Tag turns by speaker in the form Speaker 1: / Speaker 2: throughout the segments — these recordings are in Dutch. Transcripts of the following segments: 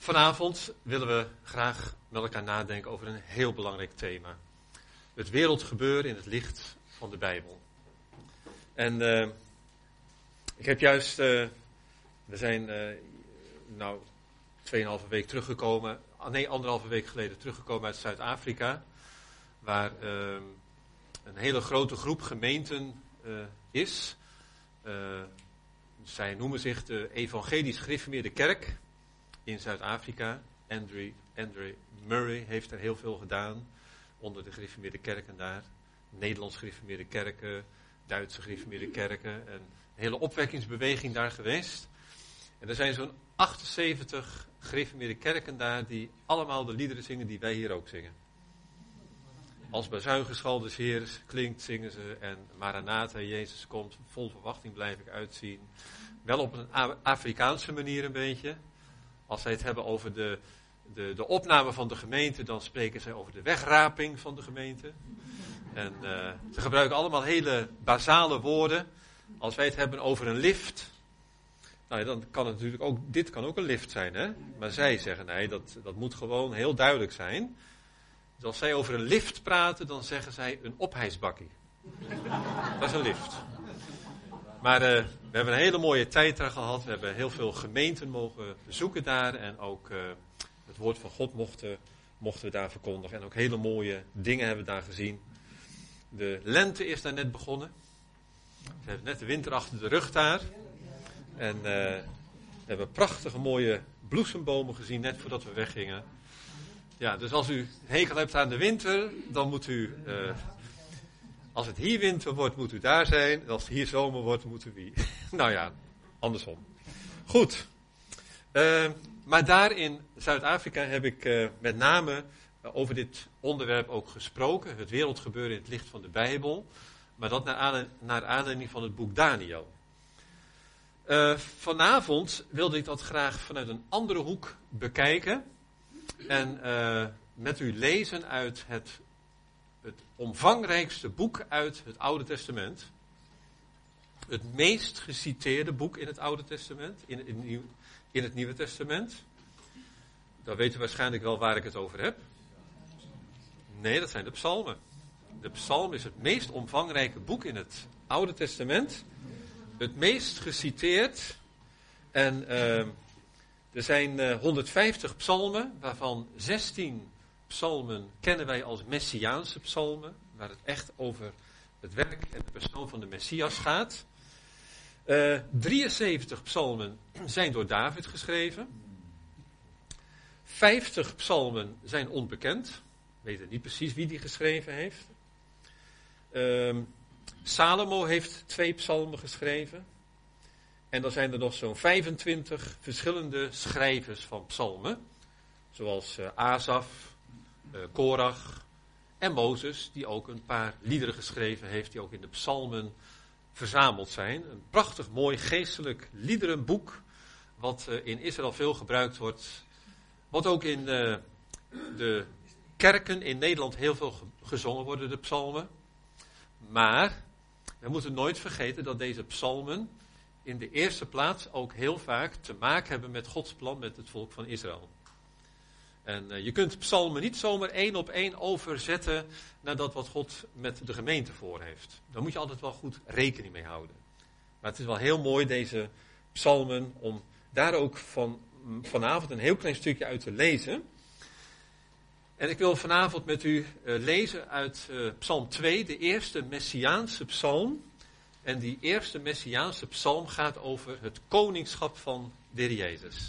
Speaker 1: Vanavond willen we graag met elkaar nadenken over een heel belangrijk thema. Het wereldgebeuren in het licht van de Bijbel. En ik heb juist, we zijn 2,5 week teruggekomen, nee 1,5 week geleden teruggekomen uit Zuid-Afrika. Waar een hele grote groep gemeenten is. Zij noemen zich de Evangelisch Gereformeerde Kerk in Zuid-Afrika. Andrew Murray heeft er heel veel gedaan onder de gereformeerde kerken daar. Nederlands gereformeerde kerken, Duitse gereformeerde kerken. En een hele opwekkingsbeweging daar geweest. En er zijn zo'n 78 gereformeerde kerken daar die allemaal de liederen zingen die wij hier ook zingen. Als bazuingeschal des Heers klinkt, zingen ze. En Maranatha, Jezus komt, vol verwachting blijf ik uitzien. Wel op een Afrikaanse manier een beetje. Als zij het hebben over de opname van de gemeente, dan spreken zij over de wegraping van de gemeente. En ze gebruiken allemaal hele basale woorden. Als wij het hebben over een lift, nou, dan kan het natuurlijk ook, dit kan ook een lift zijn, hè? Maar zij zeggen, nee, dat moet gewoon heel duidelijk zijn. Dus als zij over een lift praten, dan zeggen zij een ophijsbakkie. Dat is een lift. Maar we hebben een hele mooie tijd daar gehad. We hebben heel veel gemeenten mogen bezoeken daar. En ook het woord van God mochten we daar verkondigen. En ook hele mooie dingen hebben we daar gezien. De lente is daar net begonnen. We hebben net de winter achter de rug daar. En we hebben prachtige mooie bloesembomen gezien net voordat we weggingen. Ja, dus als u hekel hebt aan de winter, dan moet u... als het hier winter wordt, moet u daar zijn. En als het hier zomer wordt, moet u wie. Nou ja, andersom. Goed. Maar daar in Zuid-Afrika heb ik met name over dit onderwerp ook gesproken. Het wereldgebeuren in het licht van de Bijbel. Maar dat naar aanleiding van het boek Daniel. Vanavond wilde ik dat graag vanuit een andere hoek bekijken. En met u lezen uit het omvangrijkste boek uit het Oude Testament. Het meest geciteerde boek in het Oude Testament, in het Nieuwe Testament. Dan weet u waarschijnlijk wel waar ik het over heb. Nee, dat zijn de psalmen. De psalm is het meest omvangrijke boek in het Oude Testament. Het meest geciteerd. En er zijn 150 psalmen, waarvan 16 psalmen kennen wij als Messiaanse psalmen, waar het echt over het werk en de persoon van de Messias gaat. 73 psalmen zijn door David geschreven. 50 psalmen zijn onbekend. We weten niet precies wie die geschreven heeft. Salomo heeft 2 psalmen geschreven. En dan zijn er nog zo'n 25 verschillende schrijvers van psalmen. Zoals Asaf, Korach en Mozes, die ook een paar liederen geschreven heeft, die ook in de psalmen verzameld zijn. Een prachtig mooi geestelijk liederenboek, wat in Israël veel gebruikt wordt. Wat ook in de kerken in Nederland heel veel gezongen worden, de psalmen. Maar we moeten nooit vergeten dat deze psalmen in de eerste plaats ook heel vaak te maken hebben met Gods plan met het volk van Israël. En je kunt psalmen niet zomaar 1 op 1 overzetten naar dat wat God met de gemeente voor heeft. Daar moet je altijd wel goed rekening mee houden. Maar het is wel heel mooi, deze psalmen, om daar ook vanavond een heel klein stukje uit te lezen. En ik wil vanavond met u lezen uit Psalm 2, de eerste Messiaanse psalm. En die eerste Messiaanse psalm gaat over het koningschap van de Heer Jezus.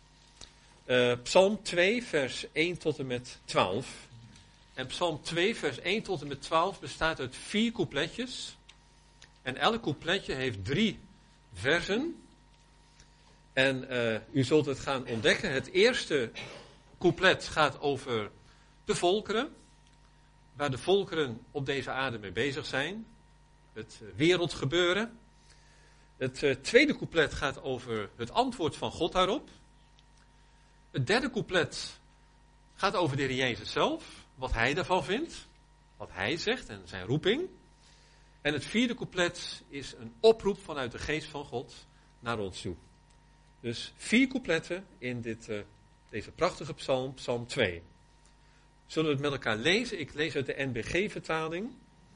Speaker 1: Psalm 2, vers 1 tot en met 12. En Psalm 2, vers 1 tot en met 12 bestaat uit 4 coupletjes. En elk coupletje heeft 3 versen. En u zult het gaan ontdekken. Het eerste couplet gaat over de volkeren. Waar de volkeren op deze aarde mee bezig zijn. Het wereldgebeuren. Het tweede couplet gaat over het antwoord van God daarop. Het derde couplet gaat over de Heer Jezus zelf, wat hij daarvan vindt, wat hij zegt en zijn roeping. En het vierde couplet is een oproep vanuit de geest van God naar ons toe. Dus 4 coupletten in dit Deze prachtige psalm, psalm 2. Zullen we het met elkaar lezen? Ik lees uit de NBG-vertaling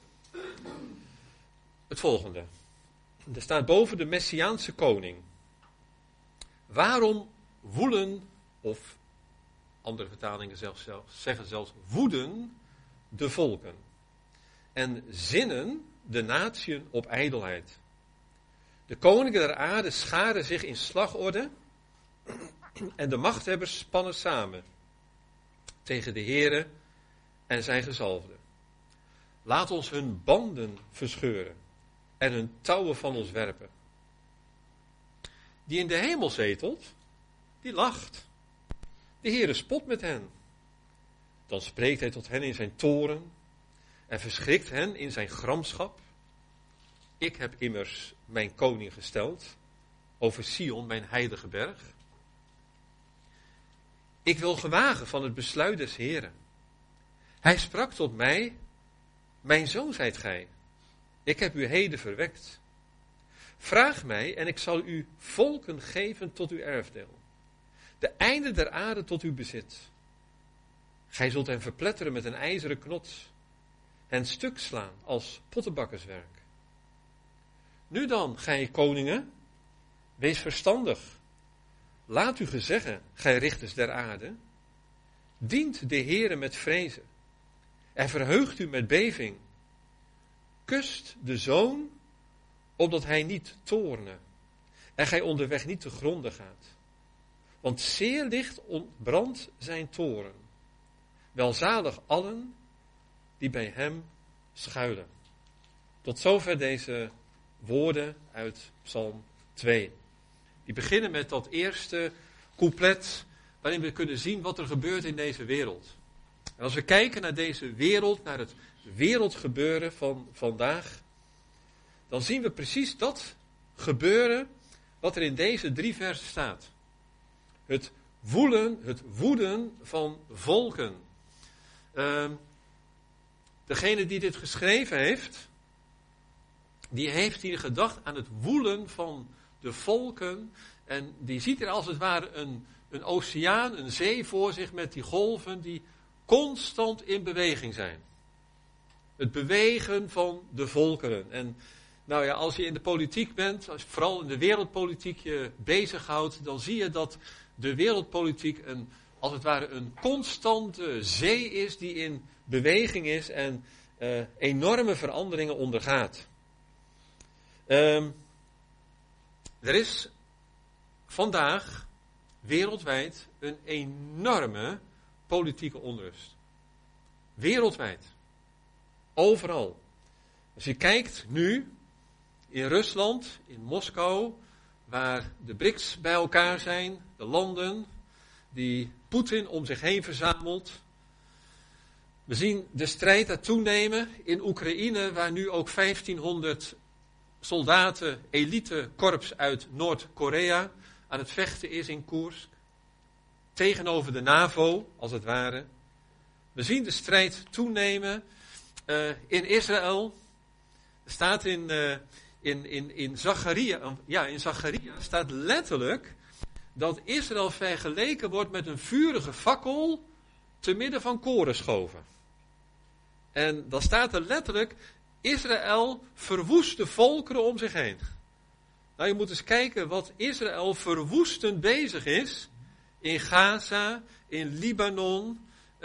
Speaker 1: het volgende. Er staat boven de Messiaanse koning. Waarom woelen, of andere vertalingen zeggen zelfs woeden de volken en zinnen de natieën op ijdelheid. De koningen der aarde scharen zich in slagorde en de machthebbers spannen samen tegen de Heere en zijn gezalfde. Laat ons hun banden verscheuren en hun touwen van ons werpen. Die in de hemel zetelt, die lacht. De Heere spot met hen. Dan spreekt hij tot hen in zijn toren en verschrikt hen in zijn gramschap. Ik heb immers mijn koning gesteld over Sion, mijn heilige berg. Ik wil gewagen van het besluit des Heeren. Hij sprak tot mij, mijn zoon zijt gij. Ik heb u heden verwekt. Vraag mij en ik zal u volken geven tot uw erfdeel. De einde der aarde tot uw bezit. Gij zult hen verpletteren met een ijzeren knots. Hen stuk slaan als pottenbakkerswerk. Nu dan, gij koningen, wees verstandig. Laat u gezeggen, gij richters der aarde. Dient de Heere met vrezen. En verheugt u met beving. Kust de zoon, opdat hij niet toorne. En gij onderweg niet te gronde gaat. Want zeer licht ontbrandt zijn toren. Welzalig allen die bij hem schuilen. Tot zover deze woorden uit Psalm 2. Die beginnen met dat eerste couplet waarin we kunnen zien wat er gebeurt in deze wereld. En als we kijken naar deze wereld, naar het wereldgebeuren van vandaag, dan zien we precies dat gebeuren wat er in deze 3 versen staat. Het woeden van volken. Degene die dit geschreven heeft, die heeft hier gedacht aan het woelen van de volken. En die ziet er als het ware een oceaan, een zee voor zich met die golven die constant in beweging zijn. Het bewegen van de volkeren. En nou ja, als je in de politiek bent, als je vooral in de wereldpolitiek je bezighoudt, dan zie je dat de wereldpolitiek als het ware een constante zee is die in beweging is en enorme veranderingen ondergaat. Er is vandaag wereldwijd een enorme politieke onrust. Wereldwijd. Overal. Als je kijkt nu in Rusland, in Moskou, waar de BRICS bij elkaar zijn, de landen die Poetin om zich heen verzamelt. We zien de strijd daar toenemen in Oekraïne, waar nu ook 1500 soldaten, elitekorps uit Noord-Korea aan het vechten is in Koersk. Tegenover de NAVO, als het ware. We zien de strijd toenemen in Israël. Er staat in Zacharia, in Zacharia staat letterlijk dat Israël vergeleken wordt met een vurige fakkel te midden van korenschoven. En dan staat er letterlijk, Israël verwoest de volkeren om zich heen. Nou, je moet eens kijken wat Israël verwoestend bezig is in Gaza, in Libanon,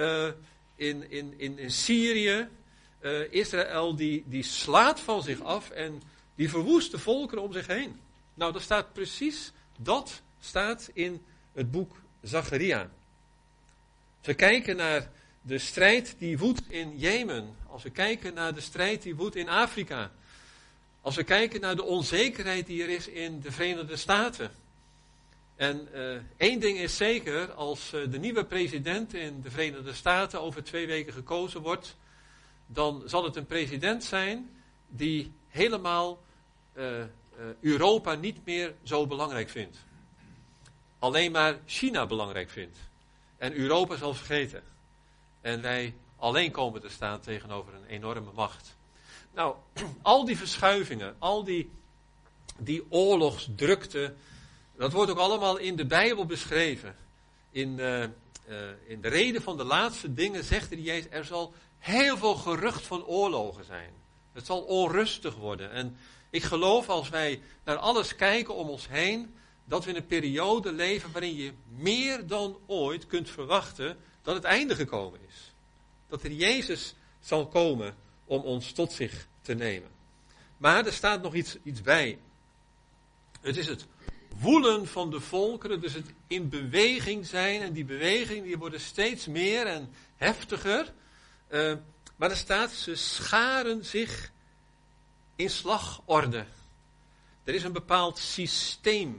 Speaker 1: in Syrië. Israël die slaat van zich af en die verwoest de volkeren om zich heen. Nou, dat staat in het boek Zacharia. Als we kijken naar de strijd die woedt in Jemen, als we kijken naar de strijd die woedt in Afrika, als we kijken naar de onzekerheid die er is in de Verenigde Staten. En één ding is zeker, als de nieuwe president in de Verenigde Staten over 2 weken gekozen wordt, dan zal het een president zijn die helemaal Europa niet meer zo belangrijk vindt. Alleen maar China belangrijk vindt. En Europa zal vergeten. En wij alleen komen te staan tegenover een enorme macht. Nou, al die verschuivingen, al die oorlogsdrukte, dat wordt ook allemaal in de Bijbel beschreven. in de reden van de laatste dingen zegt de Jezus, er zal heel veel gerucht van oorlogen zijn. Het zal onrustig worden. En ik geloof als wij naar alles kijken om ons heen, dat we in een periode leven waarin je meer dan ooit kunt verwachten dat het einde gekomen is. Dat er Jezus zal komen om ons tot zich te nemen. Maar er staat nog iets bij. Het is het woelen van de volkeren, dus het in beweging zijn. En die bewegingen die worden steeds meer en heftiger. Maar er staat, ze scharen zich in slagorde. Er is een bepaald systeem.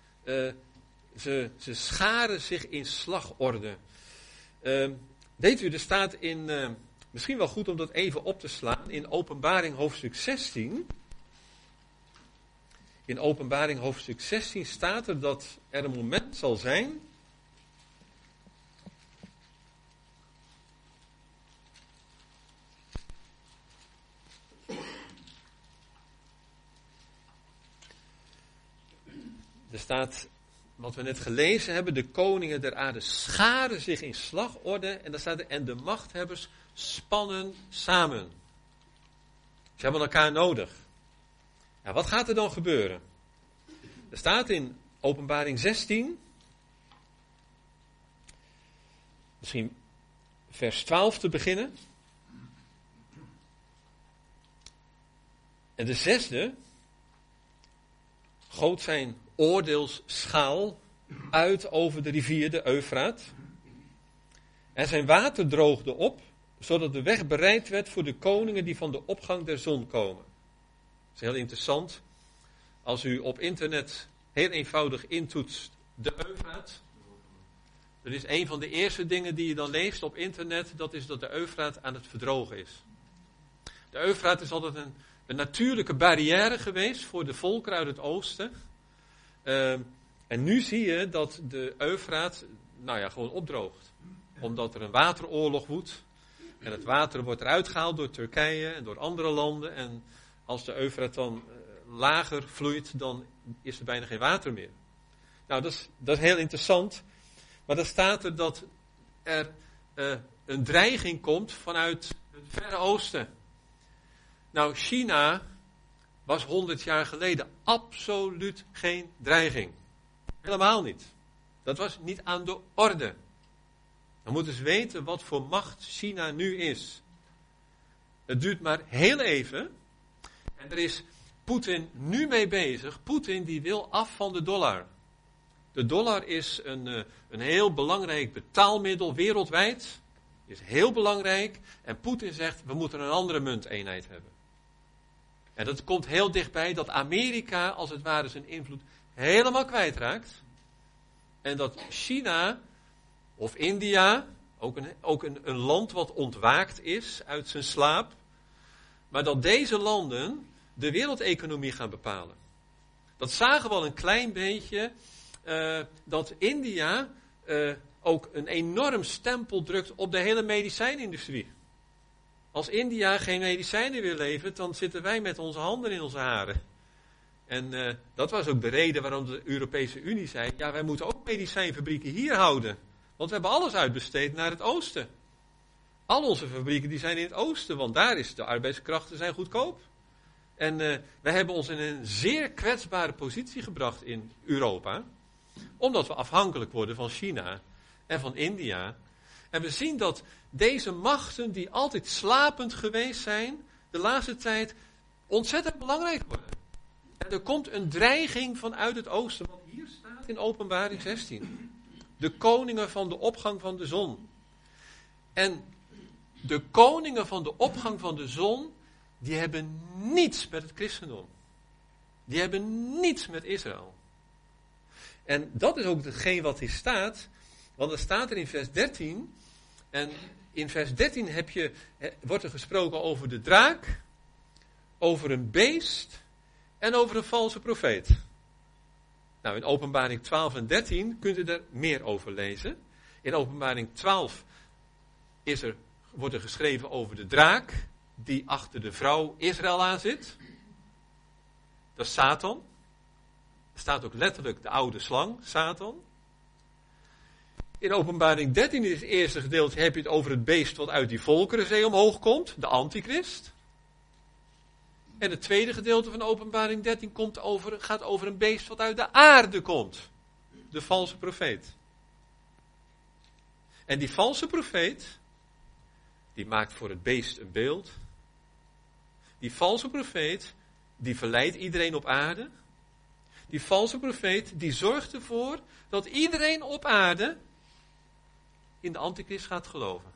Speaker 1: Ze scharen zich in slagorde. Weet u, er staat in, misschien wel goed om dat even op te slaan, in Openbaring hoofdstuk 16. In Openbaring hoofdstuk 16 staat er dat er een moment zal zijn. Er staat, wat we net gelezen hebben, de koningen der aarde scharen zich in slagorde. En daar staat er, en de machthebbers spannen samen. Ze hebben elkaar nodig. Ja, wat gaat er dan gebeuren? Er staat in Openbaring 16, misschien vers 12 te beginnen. En de zesde goot zijn oordeelsschaal uit over de rivier, de Eufraat. En zijn water droogde op, zodat de weg bereid werd voor de koningen die van de opgang der zon komen. Dat is heel interessant. Als u op internet heel eenvoudig intoetst de Eufraat, dan is een van de eerste dingen die je dan leest op internet, dat is dat de Eufraat aan het verdrogen is. De Eufraat is altijd een natuurlijke barrière geweest voor de volkeren uit het oosten. En nu zie je dat de Eufraat gewoon opdroogt. Omdat er een wateroorlog woedt. En het water wordt eruit gehaald door Turkije en door andere landen. En als de Eufraat dan lager vloeit, dan is er bijna geen water meer. Nou, dat is heel interessant. Maar dan staat er dat er een dreiging komt vanuit het Verre Oosten. Nou, China was 100 jaar geleden absoluut geen dreiging. Helemaal niet. Dat was niet aan de orde. Dan moeten ze weten wat voor macht China nu is. Het duurt maar heel even. En er is Poetin nu mee bezig. Poetin die wil af van de dollar. De dollar is een heel belangrijk betaalmiddel wereldwijd. Is heel belangrijk. En Poetin zegt, we moeten een andere munteenheid hebben. En dat komt heel dichtbij dat Amerika als het ware zijn invloed helemaal kwijtraakt. En dat China of India, ook een land wat ontwaakt is uit zijn slaap. Maar dat deze landen de wereldeconomie gaan bepalen. Dat zagen we al een klein beetje. Dat India ook een enorm stempel drukt op de hele medicijnindustrie. Als India geen medicijnen weer levert, dan zitten wij met onze handen in onze haren. En dat was ook de reden waarom de Europese Unie zei, ja, wij moeten ook medicijnfabrieken hier houden. Want we hebben alles uitbesteed naar het oosten. Al onze fabrieken die zijn in het oosten, want daar is de arbeidskrachten zijn goedkoop. En wij hebben ons in een zeer kwetsbare positie gebracht in Europa. Omdat we afhankelijk worden van China en van India. En we zien dat deze machten die altijd slapend geweest zijn, de laatste tijd ontzettend belangrijk worden. En er komt een dreiging vanuit het oosten, wat hier staat in Openbaring 16. De koningen van de opgang van de zon. En de koningen van de opgang van de zon, die hebben niets met het christendom. Die hebben niets met Israël. En dat is ook hetgeen wat hier staat, want er staat er in vers 13, en in vers 13 wordt er gesproken over de draak, over een beest en over een valse profeet. Nou, in Openbaring 12 en 13 kunt u daar meer over lezen. In Openbaring 12 wordt er geschreven over de draak die achter de vrouw Israël aan zit. Dat is Satan. Er staat ook letterlijk de oude slang, Satan. In Openbaring 13 in het eerste gedeelte heb je het over het beest wat uit die volkerenzee omhoog komt, de antichrist. En het tweede gedeelte van Openbaring 13 gaat over een beest wat uit de aarde komt. De valse profeet. En die valse profeet, die maakt voor het beest een beeld. Die valse profeet, die verleidt iedereen op aarde. Die valse profeet, die zorgt ervoor dat iedereen op aarde in de antichrist gaat geloven.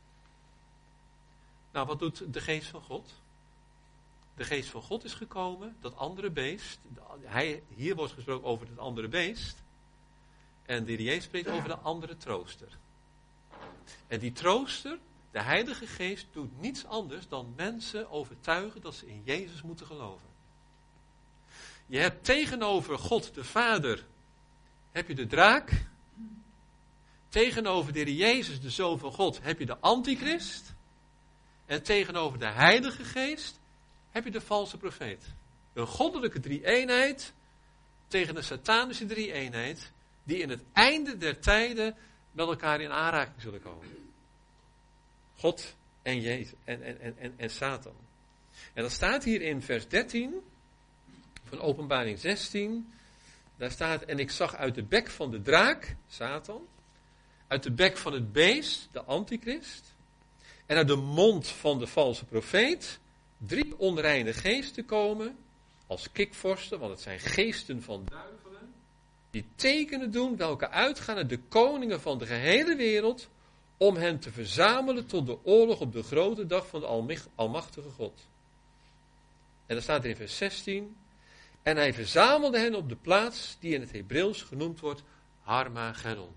Speaker 1: Nou, wat doet de geest van God? De geest van God is gekomen, dat andere beest. Hier wordt gesproken over het andere beest. En de Heer Jezus spreekt over de andere trooster. En die trooster, de Heilige Geest, doet niets anders dan mensen overtuigen dat ze in Jezus moeten geloven. Je hebt tegenover God de Vader, heb je de draak. Tegenover de Heer Jezus, de Zoon van God, heb je de Antichrist. En tegenover de Heilige Geest heb je de valse profeet. Een goddelijke drie-eenheid tegen een satanische drie-eenheid, die in het einde der tijden met elkaar in aanraking zullen komen. God en Jezus en Satan. En dat staat hier in vers 13 van Openbaring 16. Daar staat, en ik zag uit de bek van de draak, Satan, uit de bek van het beest, de Antichrist, en uit de mond van de valse profeet 3 onreine geesten komen, als kikvorsten, want het zijn geesten van duivelen, die tekenen doen welke uitgaan naar de koningen van de gehele wereld, om hen te verzamelen tot de oorlog op de grote dag van de almachtige God. En dan staat er in vers 16, en hij verzamelde hen op de plaats die in het Hebreeuws genoemd wordt Harmageddon.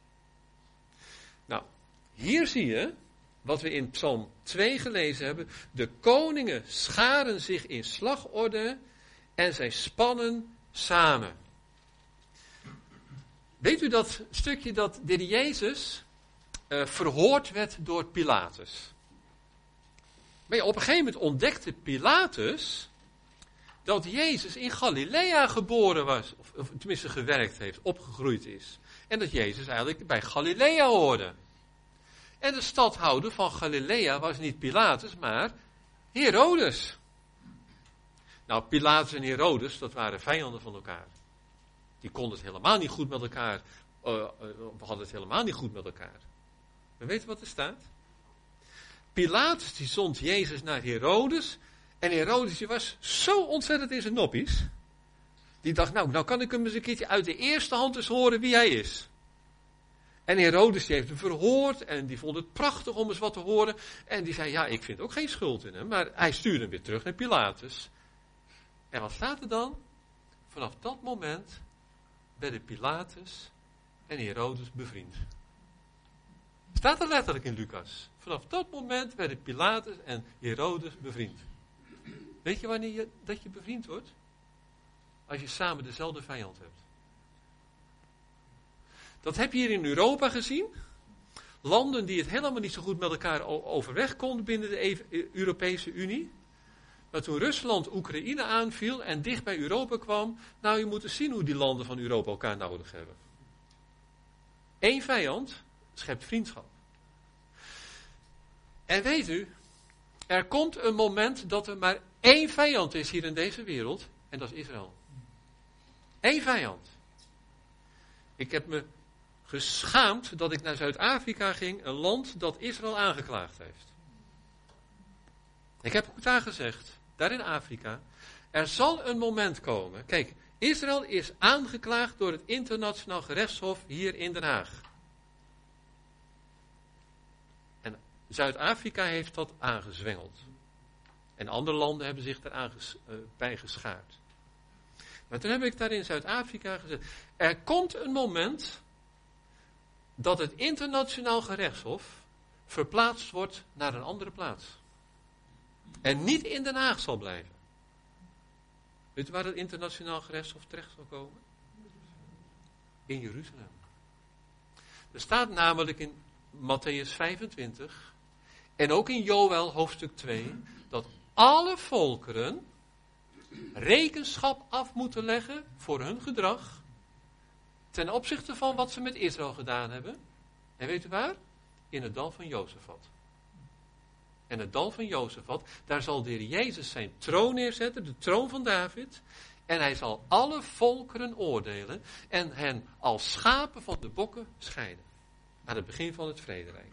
Speaker 1: Nou, hier zie je wat we in Psalm 2 gelezen hebben. De koningen scharen zich in slagorde en zij spannen samen. Weet u dat stukje dat de Jezus verhoord werd door Pilatus? Maar ja, op een gegeven moment ontdekte Pilatus dat Jezus in Galilea geboren was, of tenminste gewerkt heeft, opgegroeid is. En dat Jezus eigenlijk bij Galilea hoorde. En de stadhouder van Galilea was niet Pilatus, maar Herodes. Nou, Pilatus en Herodes, dat waren vijanden van elkaar. Die konden het helemaal niet goed met elkaar, hadden het helemaal niet goed met elkaar. Maar weet je wat er staat? Pilatus die zond Jezus naar Herodes. En Herodes die was zo ontzettend in zijn noppies. Die dacht, nou kan ik hem eens een keertje uit de eerste hand eens horen wie hij is. En Herodes die heeft hem verhoord en die vond het prachtig om eens wat te horen. En die zei, ja, ik vind ook geen schuld in hem. Maar hij stuurde hem weer terug naar Pilatus. En wat staat er dan? Vanaf dat moment werden Pilatus en Herodes bevriend. Staat er letterlijk in Lucas. Vanaf dat moment werden Pilatus en Herodes bevriend. Weet je wanneer dat je bevriend wordt? Als je samen dezelfde vijand hebt. Dat heb je hier in Europa gezien. Landen die het helemaal niet zo goed met elkaar overweg konden binnen de Europese Unie. Maar toen Rusland Oekraïne aanviel en dicht bij Europa kwam, nou je moet eens zien hoe die landen van Europa elkaar nodig hebben. Eén vijand schept vriendschap. En weet u, er komt een moment dat er maar één vijand is hier in deze wereld, en dat is Israël. Eén vijand. Ik heb me geschaamd dat ik naar Zuid-Afrika ging, een land dat Israël aangeklaagd heeft. Ik heb ook daar gezegd, daar in Afrika, er zal een moment komen. Kijk, Israël is aangeklaagd door het internationaal gerechtshof hier in Den Haag. En Zuid-Afrika heeft dat aangezwengeld. En andere landen hebben zich daarbij geschaard. Maar toen heb ik daar in Zuid-Afrika gezegd, er komt een moment dat het internationaal gerechtshof verplaatst wordt naar een andere plaats. En niet in Den Haag zal blijven. Weet u waar het internationaal gerechtshof terecht zal komen? In Jeruzalem. Er staat namelijk in Mattheüs 25 en ook in Joël hoofdstuk 2 dat alle volkeren rekenschap af moeten leggen voor hun gedrag ten opzichte van wat ze met Israël gedaan hebben En weet u waar? In het dal van Jozefat. En het dal van Jozefat, daar zal de Heer Jezus zijn troon neerzetten, de troon van David. En hij zal alle volkeren oordelen en hen als schapen van de bokken scheiden. Aan het begin van het vrederijk.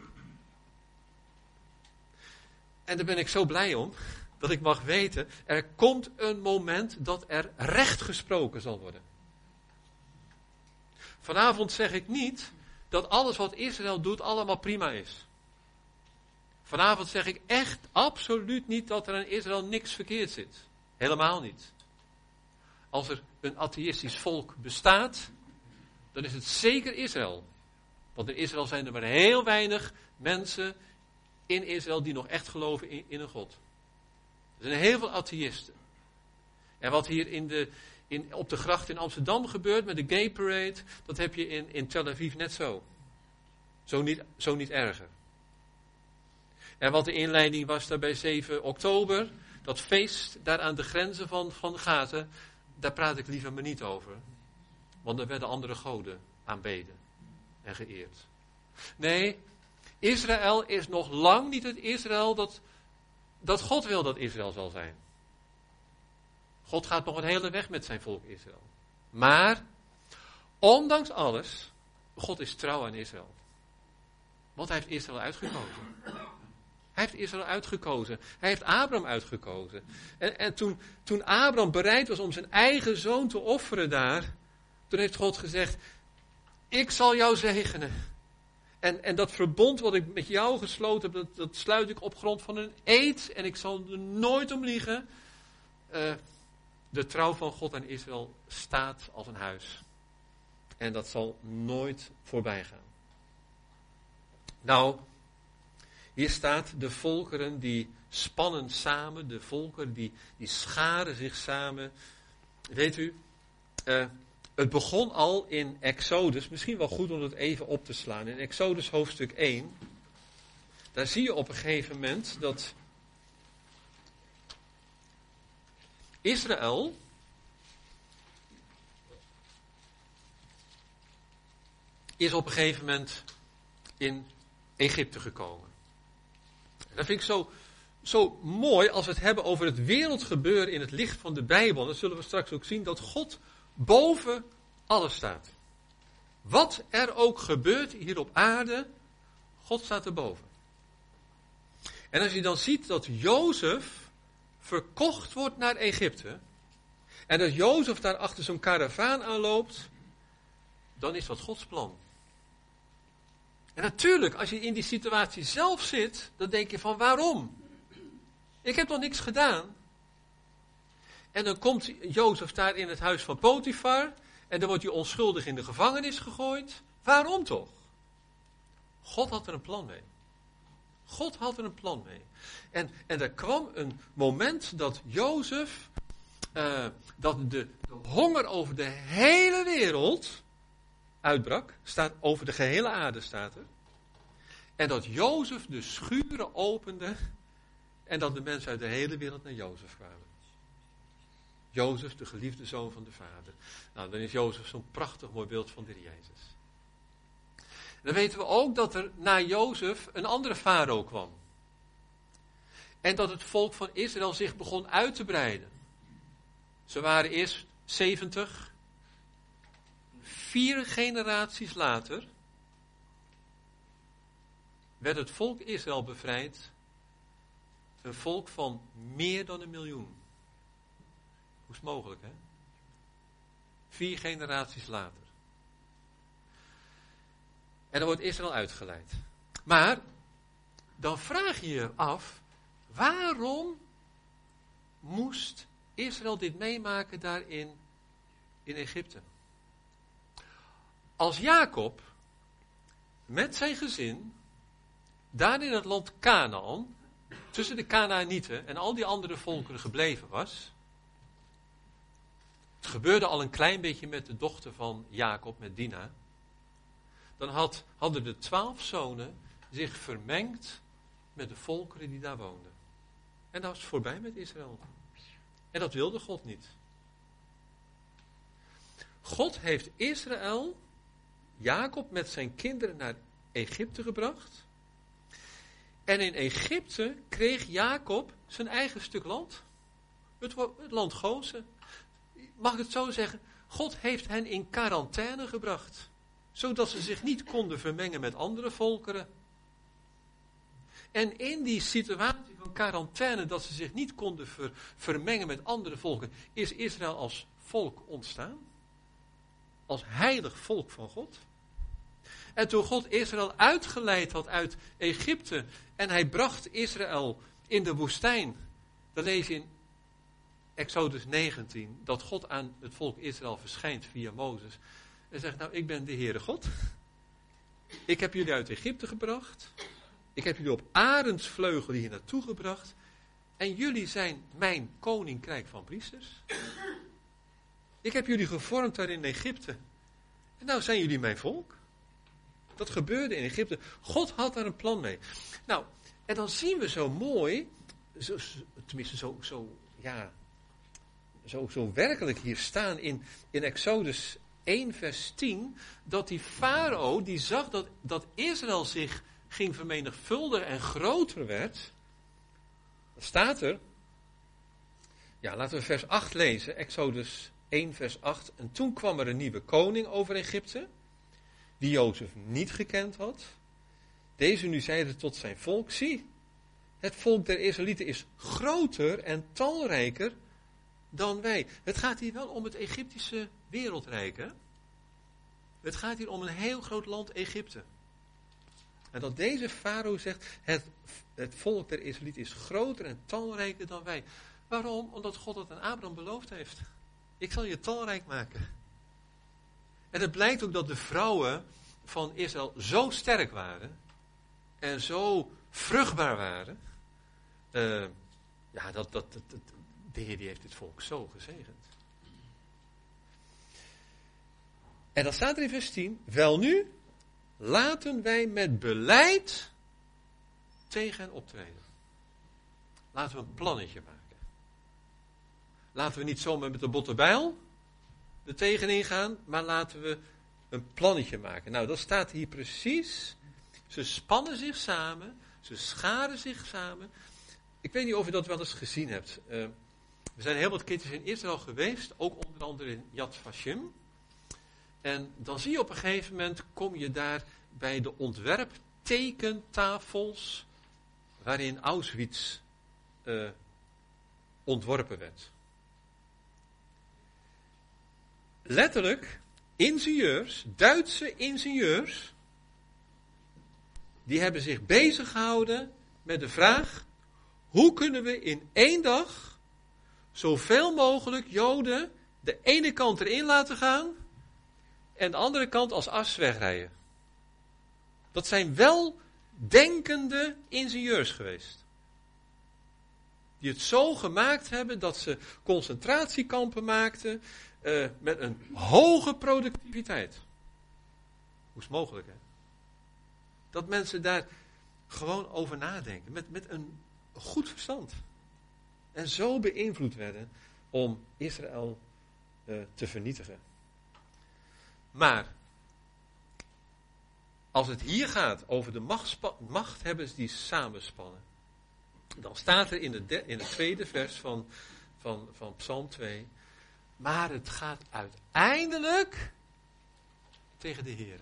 Speaker 1: En daar ben ik zo blij om, dat ik mag weten, er komt een moment dat er recht gesproken zal worden. Vanavond zeg ik niet dat alles wat Israël doet allemaal prima is. Vanavond zeg ik echt absoluut niet dat er in Israël niks verkeerd zit. Helemaal niet. Als er een atheïstisch volk bestaat, dan is het zeker Israël. Want in Israël zijn er maar heel weinig mensen in Israël die nog echt geloven in een God. Er zijn heel veel atheïsten. En wat hier op de gracht in Amsterdam gebeurt met de gay parade, dat heb je in Tel Aviv net zo. Zo niet erger. En wat de inleiding was daar bij 7 oktober, dat feest daar aan de grenzen van Gaza, daar praat ik liever maar niet over. Want er werden andere goden aanbeden en geëerd. Nee, Israël is nog lang niet het Israël dat God wil dat Israël zal zijn. God gaat nog een hele weg met zijn volk Israël. Maar, ondanks alles, God is trouw aan Israël. Want hij heeft Israël uitgekozen. Hij heeft Israël uitgekozen. Hij heeft Abraham uitgekozen. En toen Abraham bereid was om zijn eigen zoon te offeren daar, toen heeft God gezegd, ik zal jou zegenen. En dat verbond wat ik met jou gesloten heb, dat sluit ik op grond van een eed. En ik zal er nooit om liegen. De trouw van God aan Israël staat als een huis. En dat zal nooit voorbij gaan. Nou, hier staat de volkeren die spannen samen. De volkeren die scharen zich samen. Weet u, het begon al in Exodus. Misschien wel goed om het even op te slaan. In Exodus hoofdstuk 1. Daar zie je op een gegeven moment dat Israël is op een gegeven moment in Egypte gekomen. Dat vind ik zo mooi als we het hebben over het wereldgebeuren in het licht van de Bijbel. Dan zullen we straks ook zien dat God boven alles staat. Wat er ook gebeurt hier op aarde, God staat erboven. En als je dan ziet dat Jozef verkocht wordt naar Egypte, en dat Jozef daar achter zo'n karavaan aanloopt, dan is dat Gods plan. En natuurlijk, als je in die situatie zelf zit, dan denk je van waarom? Ik heb toch niks gedaan? En dan komt Jozef daar in het huis van Potifar, en dan wordt hij onschuldig in de gevangenis gegooid. Waarom toch? God had er een plan mee. God had er een plan mee. En er kwam een moment dat Jozef, dat de honger over de hele wereld uitbrak. Staat over de gehele aarde staat er. En dat Jozef de schuren opende en dat de mensen uit de hele wereld naar Jozef kwamen. Jozef, de geliefde zoon van de Vader. Nou, dan is Jozef zo'n prachtig mooi beeld van de Heer Jezus. Dan weten we ook dat er na Jozef een andere farao kwam. En dat het volk van Israël zich begon uit te breiden. Ze waren eerst 70. 4 generaties later werd het volk Israël bevrijd. Een volk van meer dan 1 miljoen. Hoe is het mogelijk, hè? 4 generaties later. En dan wordt Israël uitgeleid. Maar, dan vraag je je af, waarom moest Israël dit meemaken daar in Egypte? Als Jacob met zijn gezin daar in het land Kanaan, tussen de Kanaanieten en al die andere volkeren gebleven was. Het gebeurde al een klein beetje met de dochter van Jacob, met Dina. Dan hadden de 12 zonen zich vermengd met de volkeren die daar woonden. En dat was voorbij met Israël. En dat wilde God niet. God heeft Israël, Jacob met zijn kinderen naar Egypte gebracht. En in Egypte kreeg Jacob zijn eigen stuk land. Het land Gozen. Mag ik het zo zeggen? God heeft hen in quarantaine gebracht. Zodat ze zich niet konden vermengen met andere volkeren. En in die situatie van quarantaine, dat ze zich niet konden vermengen met andere volken, is Israël als volk ontstaan. Als heilig volk van God. En toen God Israël uitgeleid had uit Egypte en hij bracht Israël in de woestijn. Dan lees je in Exodus 19 dat God aan het volk Israël verschijnt via Mozes. En zegt, nou, ik ben de Heere God. Ik heb jullie uit Egypte gebracht. Ik heb jullie op arendsvleugel hier naartoe gebracht. En jullie zijn mijn koninkrijk van priesters. Ik heb jullie gevormd daar in Egypte. En nou zijn jullie mijn volk. Dat gebeurde in Egypte. God had daar een plan mee. Nou, en dan zien we zo mooi, tenminste zo werkelijk hier staan in Exodus 1 vers 10, dat die farao, die zag dat Israël zich ging vermenigvuldigen en groter werd. Dat staat er. Ja, laten we vers 8 lezen. Exodus 1 vers 8. En toen kwam er een nieuwe koning over Egypte, die Jozef niet gekend had. Deze nu zeide tot zijn volk, zie, het volk der Israëlieten is groter en talrijker dan wij. Het gaat hier wel om het Egyptische wereldrijk, hè? Het gaat hier om een heel groot land Egypte. En dat deze farao zegt, het volk der Israëlieten is groter en talrijker dan wij. Waarom? Omdat God het aan Abraham beloofd heeft. Ik zal je talrijk maken. En het blijkt ook dat de vrouwen van Israël zo sterk waren en zo vruchtbaar waren. De Heer die heeft dit volk zo gezegend. En dan staat er in vers 10, welnu, laten wij met beleid tegen hen optreden. Laten we een plannetje maken. Laten we niet zomaar met de botte bijl er tegenin gaan, maar laten we een plannetje maken. Nou, dat staat hier precies. Ze spannen zich samen, ze scharen zich samen. Ik weet niet of je dat wel eens gezien hebt. We zijn heel wat keertjes in Israël geweest, ook onder andere in Yad Vashem. En dan zie je op een gegeven moment, kom je daar bij de ontwerptekentafels waarin Auschwitz ontworpen werd. Letterlijk, ingenieurs, Duitse ingenieurs, die hebben zich bezig gehouden met de vraag, hoe kunnen we in 1 dag zoveel mogelijk Joden de ene kant erin laten gaan en de andere kant als as wegrijden. Dat zijn weldenkende ingenieurs geweest. Die het zo gemaakt hebben dat ze concentratiekampen maakten met een hoge productiviteit. Hoe is het mogelijk, hè? Dat mensen daar gewoon over nadenken. Met een goed verstand. En zo beïnvloed werden om Israël te vernietigen. Maar, als het hier gaat over de machthebbers die samenspannen, dan staat er in het tweede vers van Psalm 2, maar het gaat uiteindelijk tegen de Heer.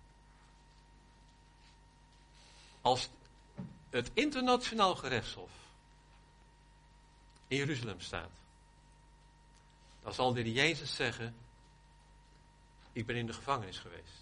Speaker 1: Als het internationaal gerechtshof in Jeruzalem staat, dan zal de Heer Jezus zeggen, ik ben in de gevangenis geweest.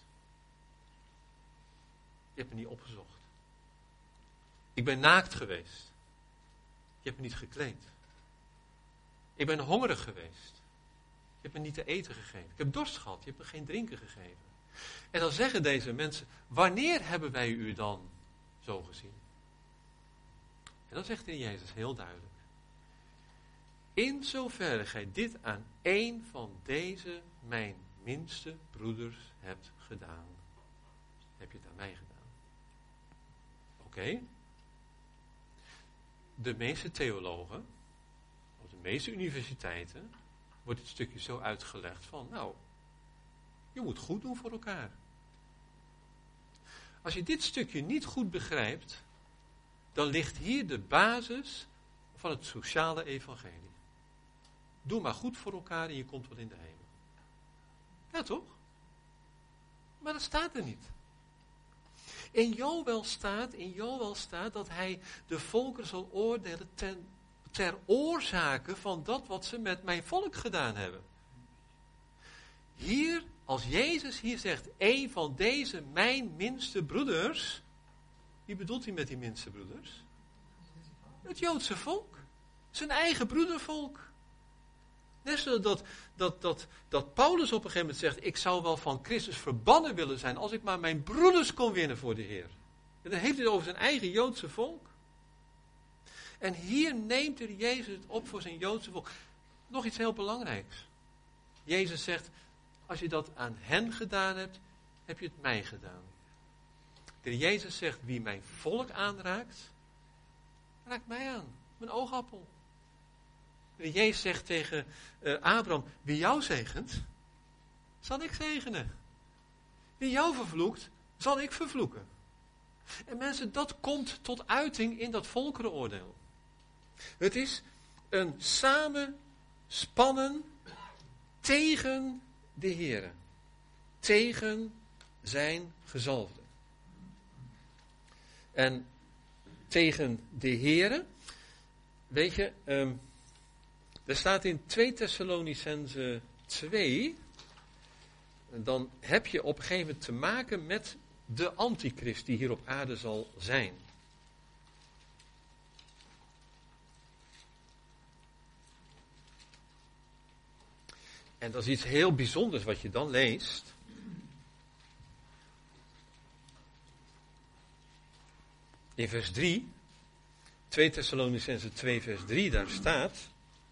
Speaker 1: Je hebt me niet opgezocht. Ik ben naakt geweest. Je hebt me niet gekleed. Ik ben hongerig geweest. Je hebt me niet te eten gegeven. Ik heb dorst gehad. Je hebt me geen drinken gegeven. En dan zeggen deze mensen, wanneer hebben wij u dan zo gezien? En dan zegt de Heer Jezus heel duidelijk. In zoverre gij dit aan één van deze mijn minste broeders hebt gedaan, heb je het aan mij gedaan. Oké. De meeste theologen, op de meeste universiteiten, wordt dit stukje zo uitgelegd van, nou, je moet goed doen voor elkaar. Als je dit stukje niet goed begrijpt, dan ligt hier de basis van het sociale evangelie. Doe maar goed voor elkaar en je komt wel in de hemel. Ja, toch? Maar dat staat er niet. In Joël staat dat hij de volkeren zal oordelen ter oorzake van dat wat ze met mijn volk gedaan hebben. Hier, als Jezus hier zegt, een van deze mijn minste broeders. Wie bedoelt hij met die minste broeders? Het Joodse volk. Zijn eigen broedervolk. Net zoals dat Paulus op een gegeven moment zegt, ik zou wel van Christus verbannen willen zijn als ik maar mijn broeders kon winnen voor de Heer. En dan heeft hij het over zijn eigen Joodse volk. En hier neemt er Jezus het op voor zijn Joodse volk. Nog iets heel belangrijks. Jezus zegt, als je dat aan hen gedaan hebt, heb je het mij gedaan. De Jezus zegt, wie mijn volk aanraakt, raakt mij aan. Mijn oogappel. De Jezus zegt tegen Abraham, wie jou zegent, zal ik zegenen. Wie jou vervloekt, zal ik vervloeken. En mensen, dat komt tot uiting in dat volkerenoordeel. Het is een samenspannen tegen de Heere. Tegen zijn gezalfde. En tegen de Heere, weet je, er staat in 2 Thessalonicenzen 2, dan heb je op een gegeven moment te maken met de antichrist die hier op aarde zal zijn. En dat is iets heel bijzonders wat je dan leest. In vers 3, 2 Thessalonicenzen 2 vers 3, daar staat: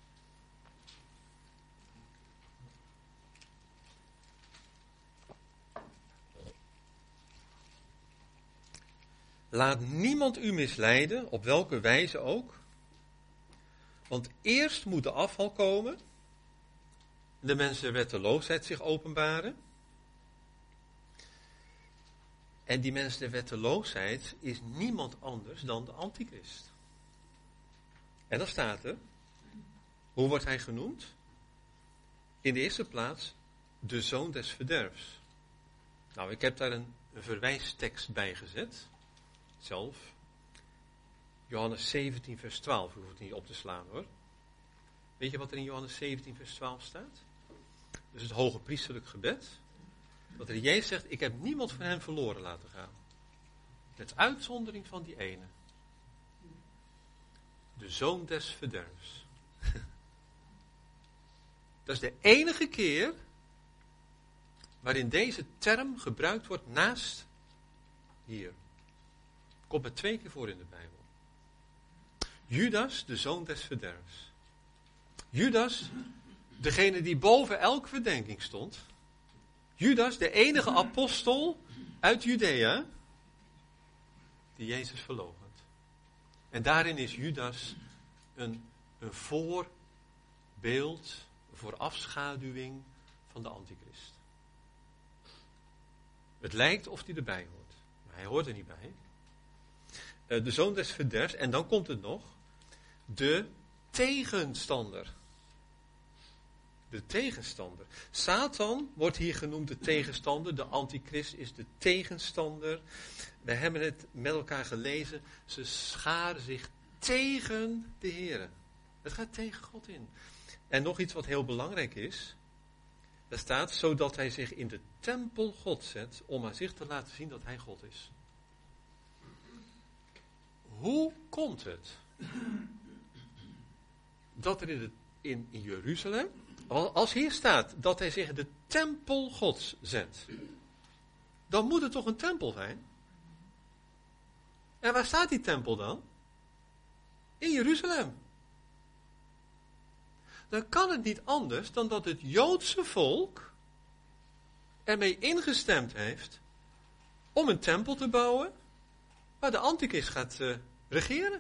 Speaker 1: laat niemand u misleiden, op welke wijze ook. Want eerst moet de afval komen, de mensen der wetteloosheid zich openbaren. En die mensen der wetteloosheid is niemand anders dan de antichrist. En dan staat er, hoe wordt hij genoemd? In de eerste plaats, de zoon des verderfs. Nou, ik heb daar een verwijstekst bij gezet. Zelf. Johannes 17 vers 12, u hoeft het niet op te slaan hoor. Weet je wat er in Johannes 17 vers 12 staat? Dus het hoge priesterlijk gebed. Dat er Jezus zegt, ik heb niemand van hen verloren laten gaan. Met uitzondering van die ene. De zoon des verderfs. Dat is de enige keer waarin deze term gebruikt wordt naast hier. Komt er 2 keer voor in de Bijbel. Judas, de zoon des verderfs. Judas, degene die boven elke verdenking stond. Judas, de enige apostel uit Judea, die Jezus verloochent. En daarin is Judas een voorbeeld, een voorafschaduwing van de antichrist. Het lijkt of hij erbij hoort, maar hij hoort er niet bij. De zoon des verderfs, en dan komt het nog, de tegenstander. De tegenstander. Satan wordt hier genoemd de tegenstander, de antichrist is de tegenstander. We hebben het met elkaar gelezen, ze scharen zich tegen de Heere. Het gaat tegen God in. En nog iets wat heel belangrijk is, er staat, zodat hij zich in de tempel God zet, om aan zich te laten zien dat hij God is. Hoe komt het dat er in Jeruzalem, als hier staat dat hij zich in de tempel Gods zet, dan moet het toch een tempel zijn? En waar staat die tempel dan? In Jeruzalem. Dan kan het niet anders dan dat het Joodse volk ermee ingestemd heeft om een tempel te bouwen waar de antichrist gaat regeren.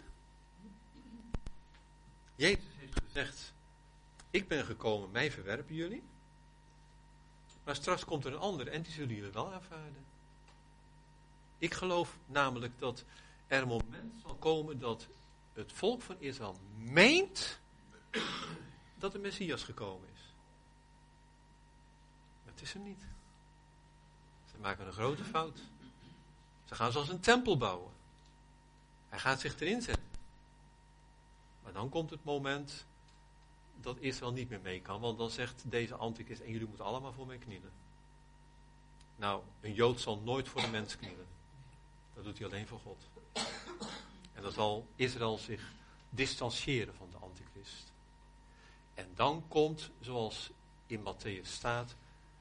Speaker 1: Jezus heeft gezegd, ik ben gekomen, mij verwerpen jullie. Maar straks komt er een ander en die zullen jullie wel aanvaarden. Ik geloof namelijk dat er een moment zal komen dat het volk van Israël meent dat de Messias gekomen is. Maar het is hem niet. Ze maken een grote fout. Ze gaan zoals een tempel bouwen. Hij gaat zich erin zetten. Maar dan komt het moment dat Israël niet meer mee kan. Want dan zegt deze antichrist, en jullie moeten allemaal voor mij knielen. Nou, een Jood zal nooit voor de mens knielen. Dat doet hij alleen voor God. En dan zal Israël zich distancieren van de antichrist. En dan komt, zoals in Matthäus staat,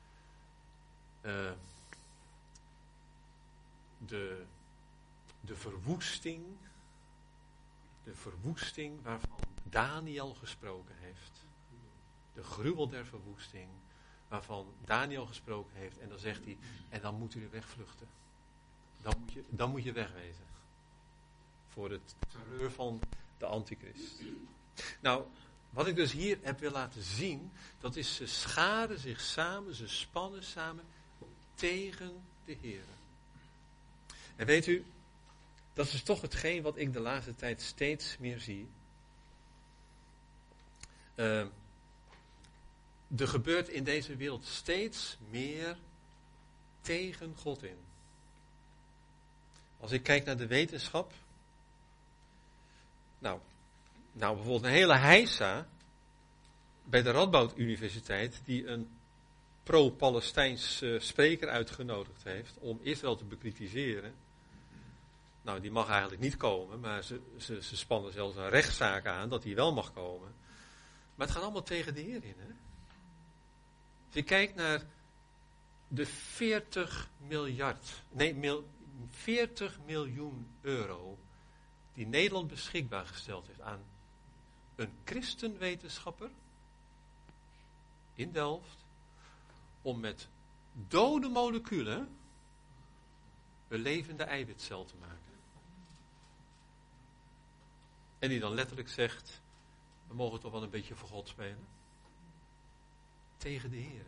Speaker 1: de verwoesting. De verwoesting waarvan Daniel gesproken heeft. De gruwel der verwoesting waarvan Daniel gesproken heeft. En dan zegt hij, en dan moet u wegvluchten. Dan moet je wegwezen. Voor het terreur van de antichrist. Nou, wat ik dus hier heb wil laten zien, dat is ze scharen zich samen, ze spannen samen tegen de Heer. En weet u, dat is toch hetgeen wat ik de laatste tijd steeds meer zie. Er gebeurt in deze wereld steeds meer tegen God in. Als ik kijk naar de wetenschap. Nou bijvoorbeeld een hele heisa bij de Radboud Universiteit die een pro-Palestijns spreker uitgenodigd heeft om Israël te bekritiseren. Nou, die mag eigenlijk niet komen, maar ze spannen zelfs een rechtszaak aan dat hij wel mag komen. Maar het gaat allemaal tegen de Heer in, hè? Als je kijkt naar de 40 miljoen euro die Nederland beschikbaar gesteld heeft aan een christenwetenschapper in Delft om met dode moleculen een levende eiwitcel te maken. En die dan letterlijk zegt, we mogen toch wel een beetje voor God spelen. Tegen de Heer.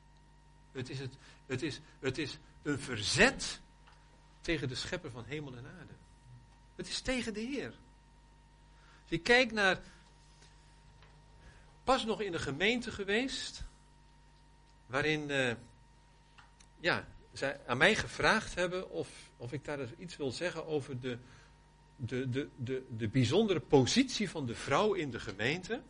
Speaker 1: Het is een verzet tegen de schepper van hemel en aarde. Het is tegen de Heer. Als je kijkt naar, pas nog in de gemeente geweest, waarin zij aan mij gevraagd hebben of ik daar eens iets wil zeggen over de bijzondere positie van de vrouw in de gemeente.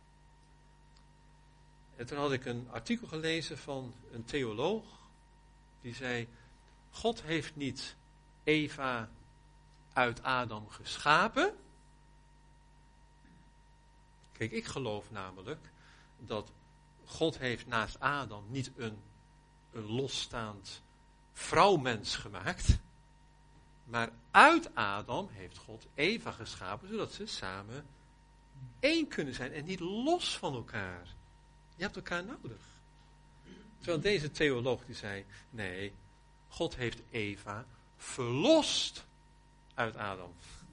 Speaker 1: En toen had ik een artikel gelezen van een theoloog, die zei, God heeft niet Eva uit Adam geschapen. Kijk, ik geloof namelijk dat God heeft naast Adam niet een losstaand vrouwmens gemaakt. Maar uit Adam heeft God Eva geschapen, zodat ze samen één kunnen zijn en niet los van elkaar. Je hebt elkaar nodig. Terwijl deze theoloog die zei, nee, God heeft Eva verlost uit Adam.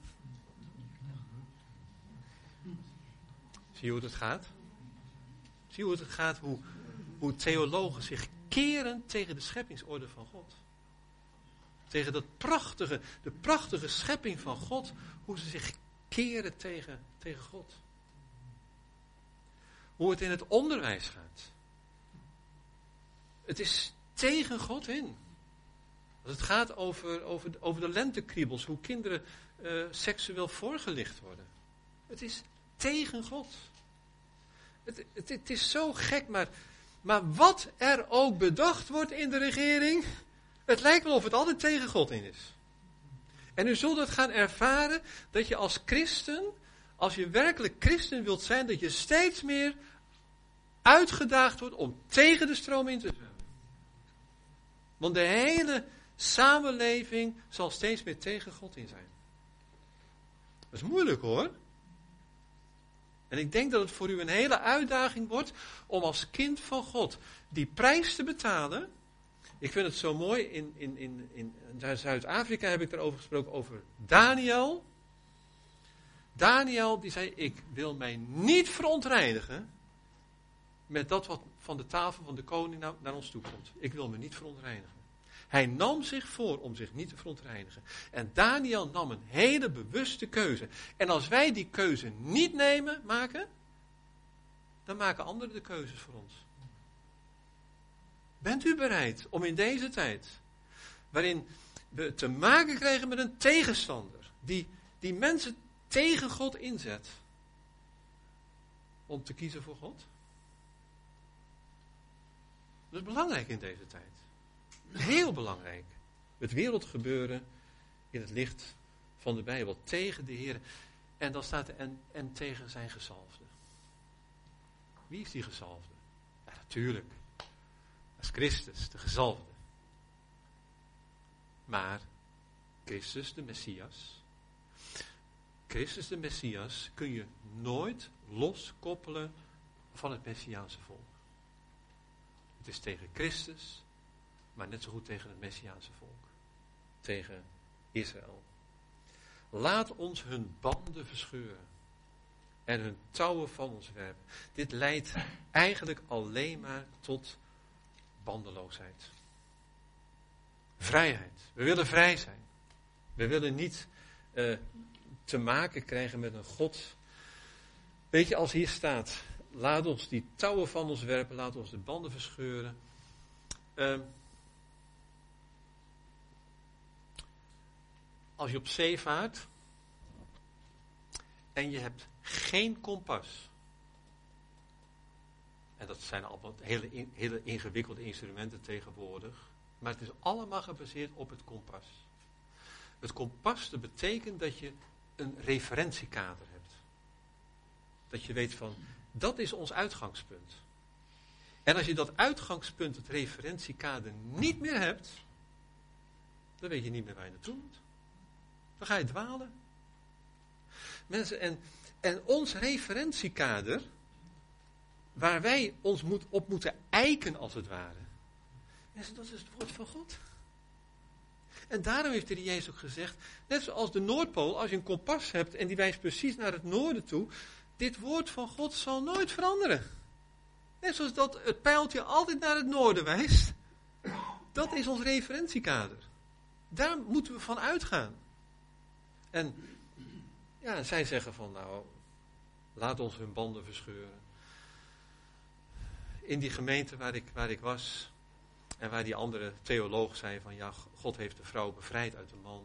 Speaker 1: Zie je hoe het gaat? Zie je hoe het gaat, hoe theologen zich keren tegen de scheppingsorde van God. Tegen de prachtige schepping van God, hoe ze zich keren tegen God. Hoe het in het onderwijs gaat. Het is tegen God in. Als het gaat over de lentekriebels, hoe kinderen seksueel voorgelicht worden. Het is tegen God. Het is zo gek, maar wat er ook bedacht wordt in de regering, het lijkt wel of het altijd tegen God in is. En u zult het gaan ervaren dat je als christen, als je werkelijk christen wilt zijn, dat je steeds meer uitgedaagd wordt om tegen de stroom in te zwemmen. Want de hele samenleving zal steeds meer tegen God in zijn. Dat is moeilijk hoor. En ik denk dat het voor u een hele uitdaging wordt om als kind van God die prijs te betalen. Ik vind het zo mooi, in Zuid-Afrika heb ik daarover gesproken, over Daniel. Daniel die zei, ik wil mij niet verontreinigen met dat wat van de tafel van de koning naar ons toe komt. Ik wil me niet verontreinigen. Hij nam zich voor om zich niet te verontreinigen. En Daniel nam een hele bewuste keuze. En als wij die keuze niet maken, dan maken anderen de keuzes voor ons. Bent u bereid om in deze tijd, waarin we te maken krijgen met een tegenstander, die mensen tegen God inzet, om te kiezen voor God? Dat is belangrijk in deze tijd. Heel belangrijk. Het wereldgebeuren in het licht van de Bijbel tegen de Heer. En dan staat er en tegen zijn gezalfde. Wie is die gezalfde? Ja, natuurlijk. Dat is Christus, de gezalfde. Maar Christus, de Messias. Christus, de Messias, kun je nooit loskoppelen van het Messiaanse volk. Het is tegen Christus, maar net zo goed tegen het Messiaanse volk. Tegen Israël. Laat ons hun banden verscheuren. En hun touwen van ons werpen. Dit leidt eigenlijk alleen maar tot bandeloosheid. Vrijheid. We willen vrij zijn. We willen niet te maken krijgen met een God. Weet je, als hier staat, laat ons die touwen van ons werpen, laat ons de banden verscheuren. Als je op zee vaart en je hebt geen kompas. En dat zijn allemaal hele ingewikkelde instrumenten tegenwoordig. Maar het is allemaal gebaseerd op het kompas. Het kompas, dat betekent dat je een referentiekader hebt. Dat je weet van, dat is ons uitgangspunt. En als je dat uitgangspunt, het referentiekader, niet meer hebt, dan weet je niet meer waar je naartoe moet. Dan ga je dwalen. Mensen, en ons referentiekader, waar wij ons op moeten eiken als het ware, mensen, dat is het woord van God. En daarom heeft de Heer Jezus ook gezegd, net zoals de Noordpool, als je een kompas hebt en die wijst precies naar het noorden toe, dit woord van God zal nooit veranderen. Net zoals dat het pijltje altijd naar het noorden wijst. Dat is ons referentiekader. Daar moeten we van uitgaan. En ja, zij zeggen van, nou, laat ons hun banden verscheuren. In die gemeente waar ik was, en waar die andere theoloog zei van, ja, God heeft de vrouw bevrijd uit de man.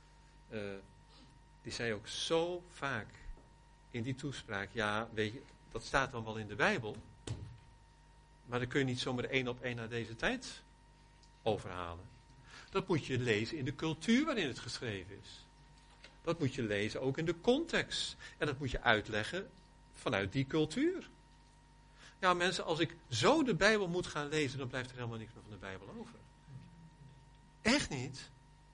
Speaker 1: Die zei ook zo vaak in die toespraak, ja, weet je, dat staat dan wel in de Bijbel. Maar dan kun je niet zomaar 1 op 1 naar deze tijd overhalen. Dat moet je lezen in de cultuur waarin het geschreven is. Dat moet je lezen ook in de context. En dat moet je uitleggen vanuit die cultuur. Ja, mensen, als ik zo de Bijbel moet gaan lezen, dan blijft er helemaal niks meer van de Bijbel over. Echt niet.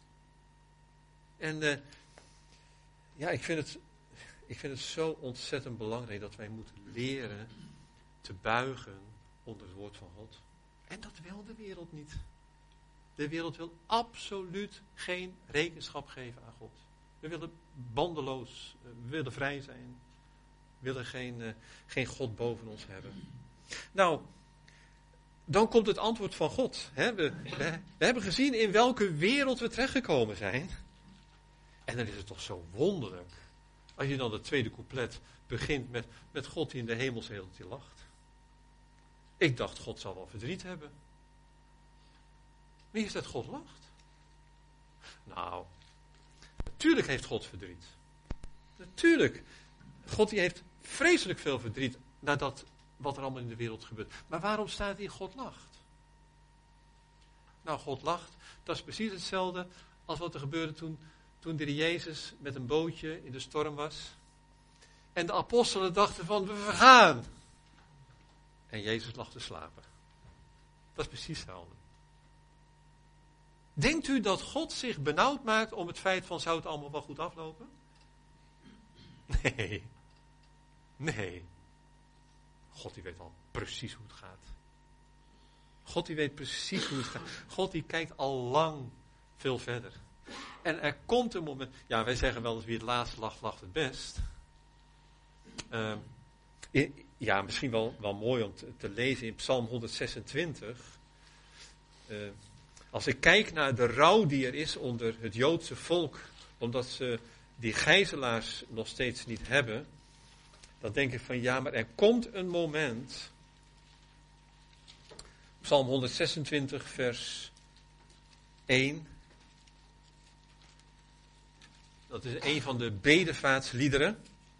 Speaker 1: En ja, ik vind het zo ontzettend belangrijk dat wij moeten leren te buigen onder het woord van God. En dat wil de wereld niet. De wereld wil absoluut geen rekenschap geven aan God. We willen bandeloos, we willen vrij zijn. We willen geen God boven ons hebben. Nou, dan komt het antwoord van God. We hebben gezien in welke wereld we terechtgekomen zijn. En dan is het toch zo wonderlijk. Als je dan het tweede couplet begint met God die in de hemelsheeltje lacht. Ik dacht, God zal wel verdriet hebben. Wie is dat God lacht? Nou, natuurlijk heeft God verdriet. Natuurlijk. God die heeft vreselijk veel verdriet nadat wat er allemaal in de wereld gebeurt. Maar waarom staat hier God lacht? Nou, God lacht, dat is precies hetzelfde als wat er gebeurde toen de Jezus met een bootje in de storm was. En de apostelen dachten van, we vergaan. En Jezus lag te slapen. Dat is precies hetzelfde. Denkt u dat God zich benauwd maakt om het feit van, zou het allemaal wel goed aflopen? Nee. God die weet al precies hoe het gaat. God die weet precies hoe het gaat. God die kijkt al lang veel verder. En er komt een moment, ja, wij zeggen wel eens wie het laatst lacht, lacht het best. Ja, misschien wel mooi om te lezen in Psalm 126. Als ik kijk naar de rouw die er is onder het Joodse volk, omdat ze die gijzelaars nog steeds niet hebben, dan denk ik van ja, maar er komt een moment. Psalm 126, vers 1. Dat is een van de bedevaatsliederen.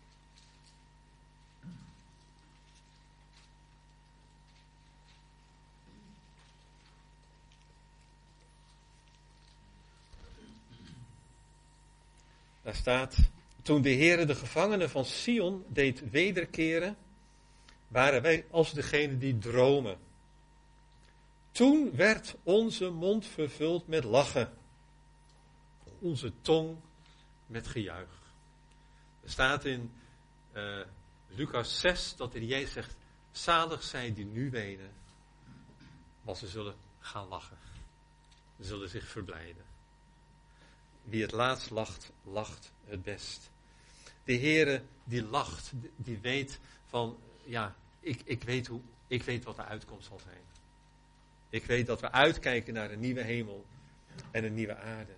Speaker 1: Daar staat: toen de Heere de gevangenen van Sion deed wederkeren, waren wij als degene die dromen. Toen werd onze mond vervuld met lachen, onze tong met gejuich. Er staat in Lucas 6 dat de Jezus zegt: zalig zij die nu wenen, want ze zullen gaan lachen. Ze zullen zich verblijden. Wie het laatst lacht, lacht het best. De Heere die lacht, die weet van, ja, ik weet wat de uitkomst zal zijn. Ik weet dat we uitkijken naar een nieuwe hemel en een nieuwe aarde.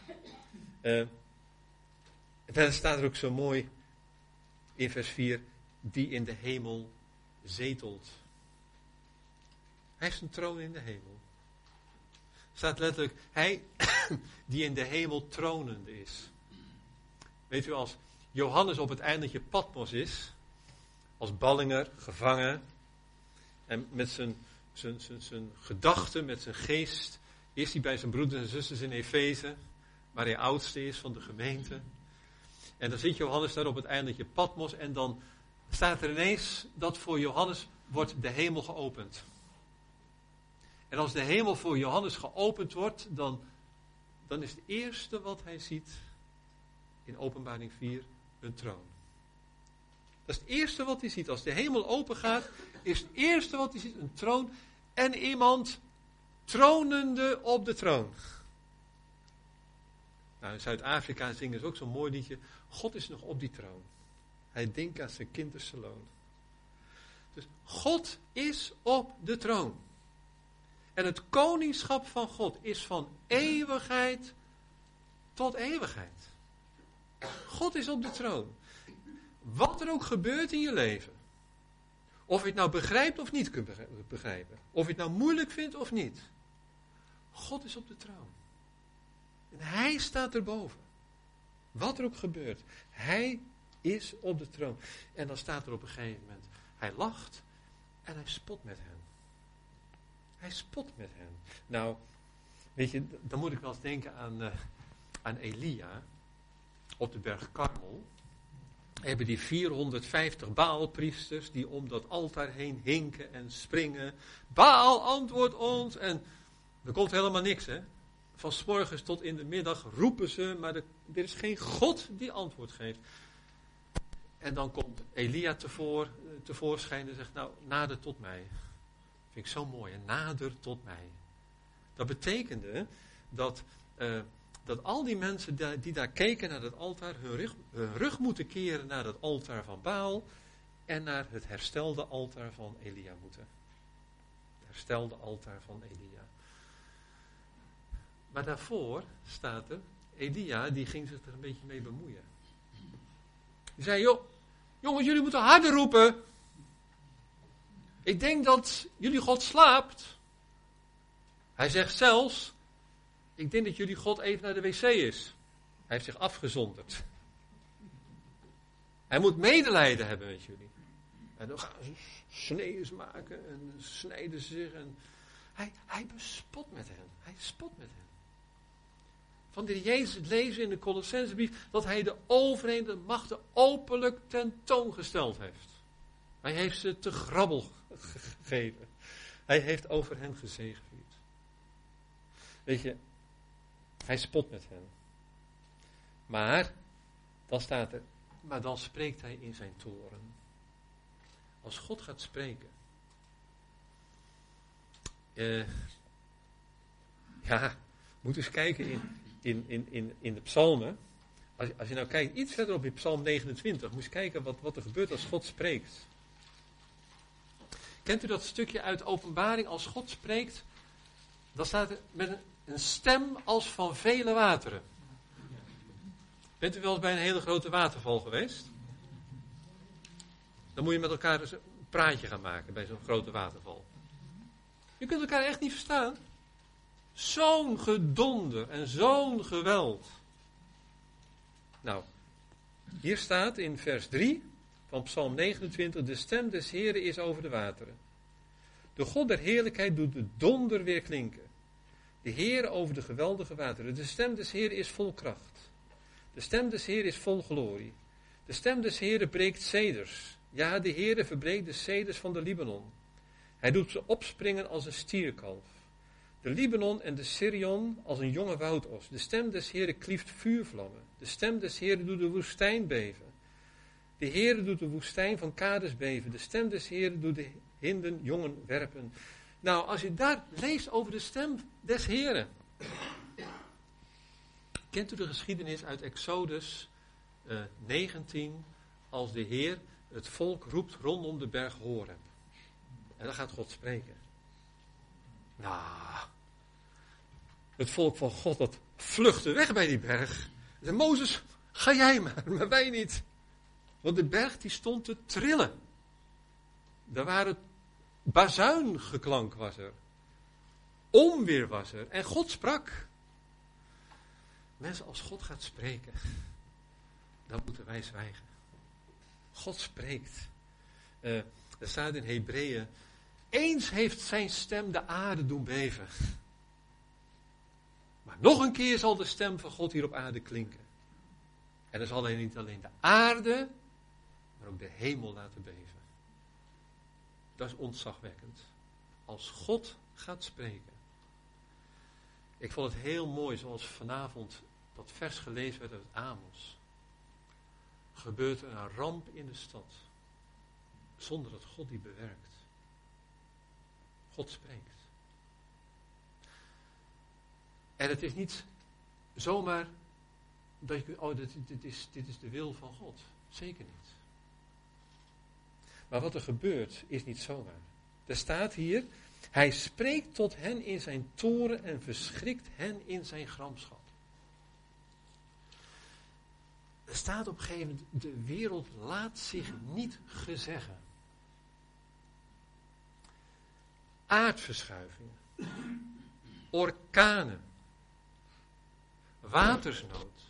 Speaker 1: Dan staat er ook zo mooi in vers 4, die in de hemel zetelt. Hij heeft een troon in de hemel. Staat letterlijk, hij die in de hemel tronende is. Weet u, als Johannes op het eilandje Patmos is, als ballinger, gevangen, en met zijn gedachten, met zijn geest, is hij bij zijn broeders en zusters in Efeze, waar hij oudste is van de gemeente. En dan zit Johannes daar op het eilandje Patmos en dan staat er ineens dat voor Johannes wordt de hemel geopend. En als de hemel voor Johannes geopend wordt, dan is het eerste wat hij ziet in Openbaring 4 een troon. Dat is het eerste wat hij ziet. Als de hemel open gaat, is het eerste wat hij ziet een troon en iemand tronende op de troon. Nou, in Zuid-Afrika zingen ze ook zo'n mooi liedje. God is nog op die troon. Hij denkt aan zijn kinderse loon. Dus God is op de troon. En het koningschap van God is van eeuwigheid tot eeuwigheid. God is op de troon. Wat er ook gebeurt in je leven. Of je het nou begrijpt of niet kunt begrijpen. Of je het nou moeilijk vindt of niet. God is op de troon. En hij staat erboven. Wat er ook gebeurt. Hij is op de troon. En dan staat er op een gegeven moment. Hij lacht en hij spot met hen. Hij spot met hen. Nou, weet je, dan moet ik wel eens denken aan Elia. Op de berg Karmel. Hebben die 450 Baalpriesters die om dat altaar heen hinken en springen. Baal, antwoord ons. En er komt helemaal niks, hè. Van 's morgens tot in de middag roepen ze, maar er is geen God die antwoord geeft. En dan komt Elia tevoorschijn en zegt, nou, nader tot mij. Vind ik zo mooi, hè? Nader tot mij. Dat betekende dat al die mensen die daar keken naar het altaar, hun rug moeten keren naar het altaar van Baal en naar het herstelde altaar van Elia moeten. Het herstelde altaar van Elia. Maar daarvoor staat er, Elia die ging zich er een beetje mee bemoeien. Die zei, jongens, jullie moeten harder roepen. Ik denk dat jullie God slaapt. Hij zegt zelfs, ik denk dat jullie God even naar de wc is. Hij heeft zich afgezonderd. Hij moet medelijden hebben met jullie. En dan gaan ze sneeën maken en snijden ze zich. En hij bespot met hen. Hij spot met hen. Van de Jezus lezen in de Colossensebrief dat hij de overheden, de machten openlijk tentoongesteld heeft. Hij heeft ze te grabbel gegeven. Hij heeft over hen gezegevierd. Weet je, hij spot met hen. Maar, dan staat er, maar dan spreekt hij in zijn toren. Als God gaat spreken. Moet eens kijken in de psalmen. Als je nou kijkt, iets verder op in psalm 29, moet je kijken wat er gebeurt als God spreekt. Kent u dat stukje uit Openbaring, als God spreekt, dan staat er met een stem als van vele wateren. Bent u wel eens bij een hele grote waterval geweest? Dan moet je met elkaar eens een praatje gaan maken bij zo'n grote waterval. Je kunt elkaar echt niet verstaan. Zo'n gedonder en zo'n geweld. Nou, hier staat in vers 3 van Psalm 29, de stem des Heeren is over de wateren. De God der heerlijkheid doet de donder weer klinken. De Heer over de geweldige wateren. De stem des Heeren is vol kracht. De stem des Heeren is vol glorie. De stem des Heeren breekt ceders. Ja, de Heere verbreekt de ceders van de Libanon. Hij doet ze opspringen als een stierkalf. De Libanon en de Sirion als een jonge woudos. De stem des Heeren klieft vuurvlammen. De stem des Heeren doet de woestijn beven. De Heere doet de woestijn van Kades beven. De stem des Heeren doet de hinden jongen werpen. Nou, als je daar leest over de stem des Heeren. Kent u de geschiedenis uit Exodus 19, als de Heer het volk roept rondom de berg Horeb. En dan gaat God spreken. Nou, het volk van God dat vluchtte weg bij die berg. En Mozes, ga jij maar wij niet. Want de berg die stond te trillen. Daar waren bazuingeklank was er. Onweer was er. En God sprak. Mensen, als God gaat spreken, dan moeten wij zwijgen. God spreekt. Er staat in Hebreeën, eens heeft zijn stem de aarde doen beven. Maar nog een keer zal de stem van God hier op aarde klinken. En dan zal hij niet alleen de aarde, maar ook de hemel laten beven. Dat is ontzagwekkend. Als God gaat spreken. Ik vond het heel mooi zoals vanavond dat vers gelezen werd uit Amos. Gebeurt er een ramp in de stad. Zonder dat God die bewerkt. God spreekt. En het is niet zomaar dat je kunt, oh, dit is de wil van God. Zeker niet. Maar wat er gebeurt is niet zomaar. Er staat hier, hij spreekt tot hen in zijn toren en verschrikt hen in zijn gramschap. Er staat op een gegeven moment, de wereld laat zich niet gezeggen. Aardverschuivingen, orkanen, watersnood,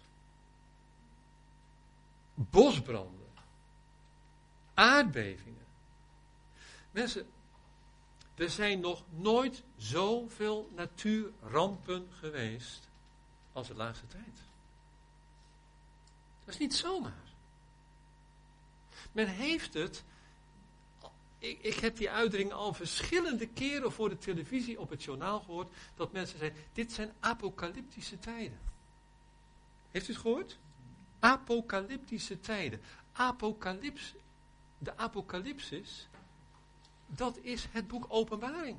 Speaker 1: bosbranden, aardbevingen. Mensen, er zijn nog nooit zoveel natuurrampen geweest als de laatste tijd. Dat is niet zomaar. Men heeft het, ik heb die uitdrukking al verschillende keren voor de televisie op het journaal gehoord, dat mensen zeggen, dit zijn apocalyptische tijden. Heeft u het gehoord? Apocalyptische tijden. De apocalypsis, dat is het boek Openbaring.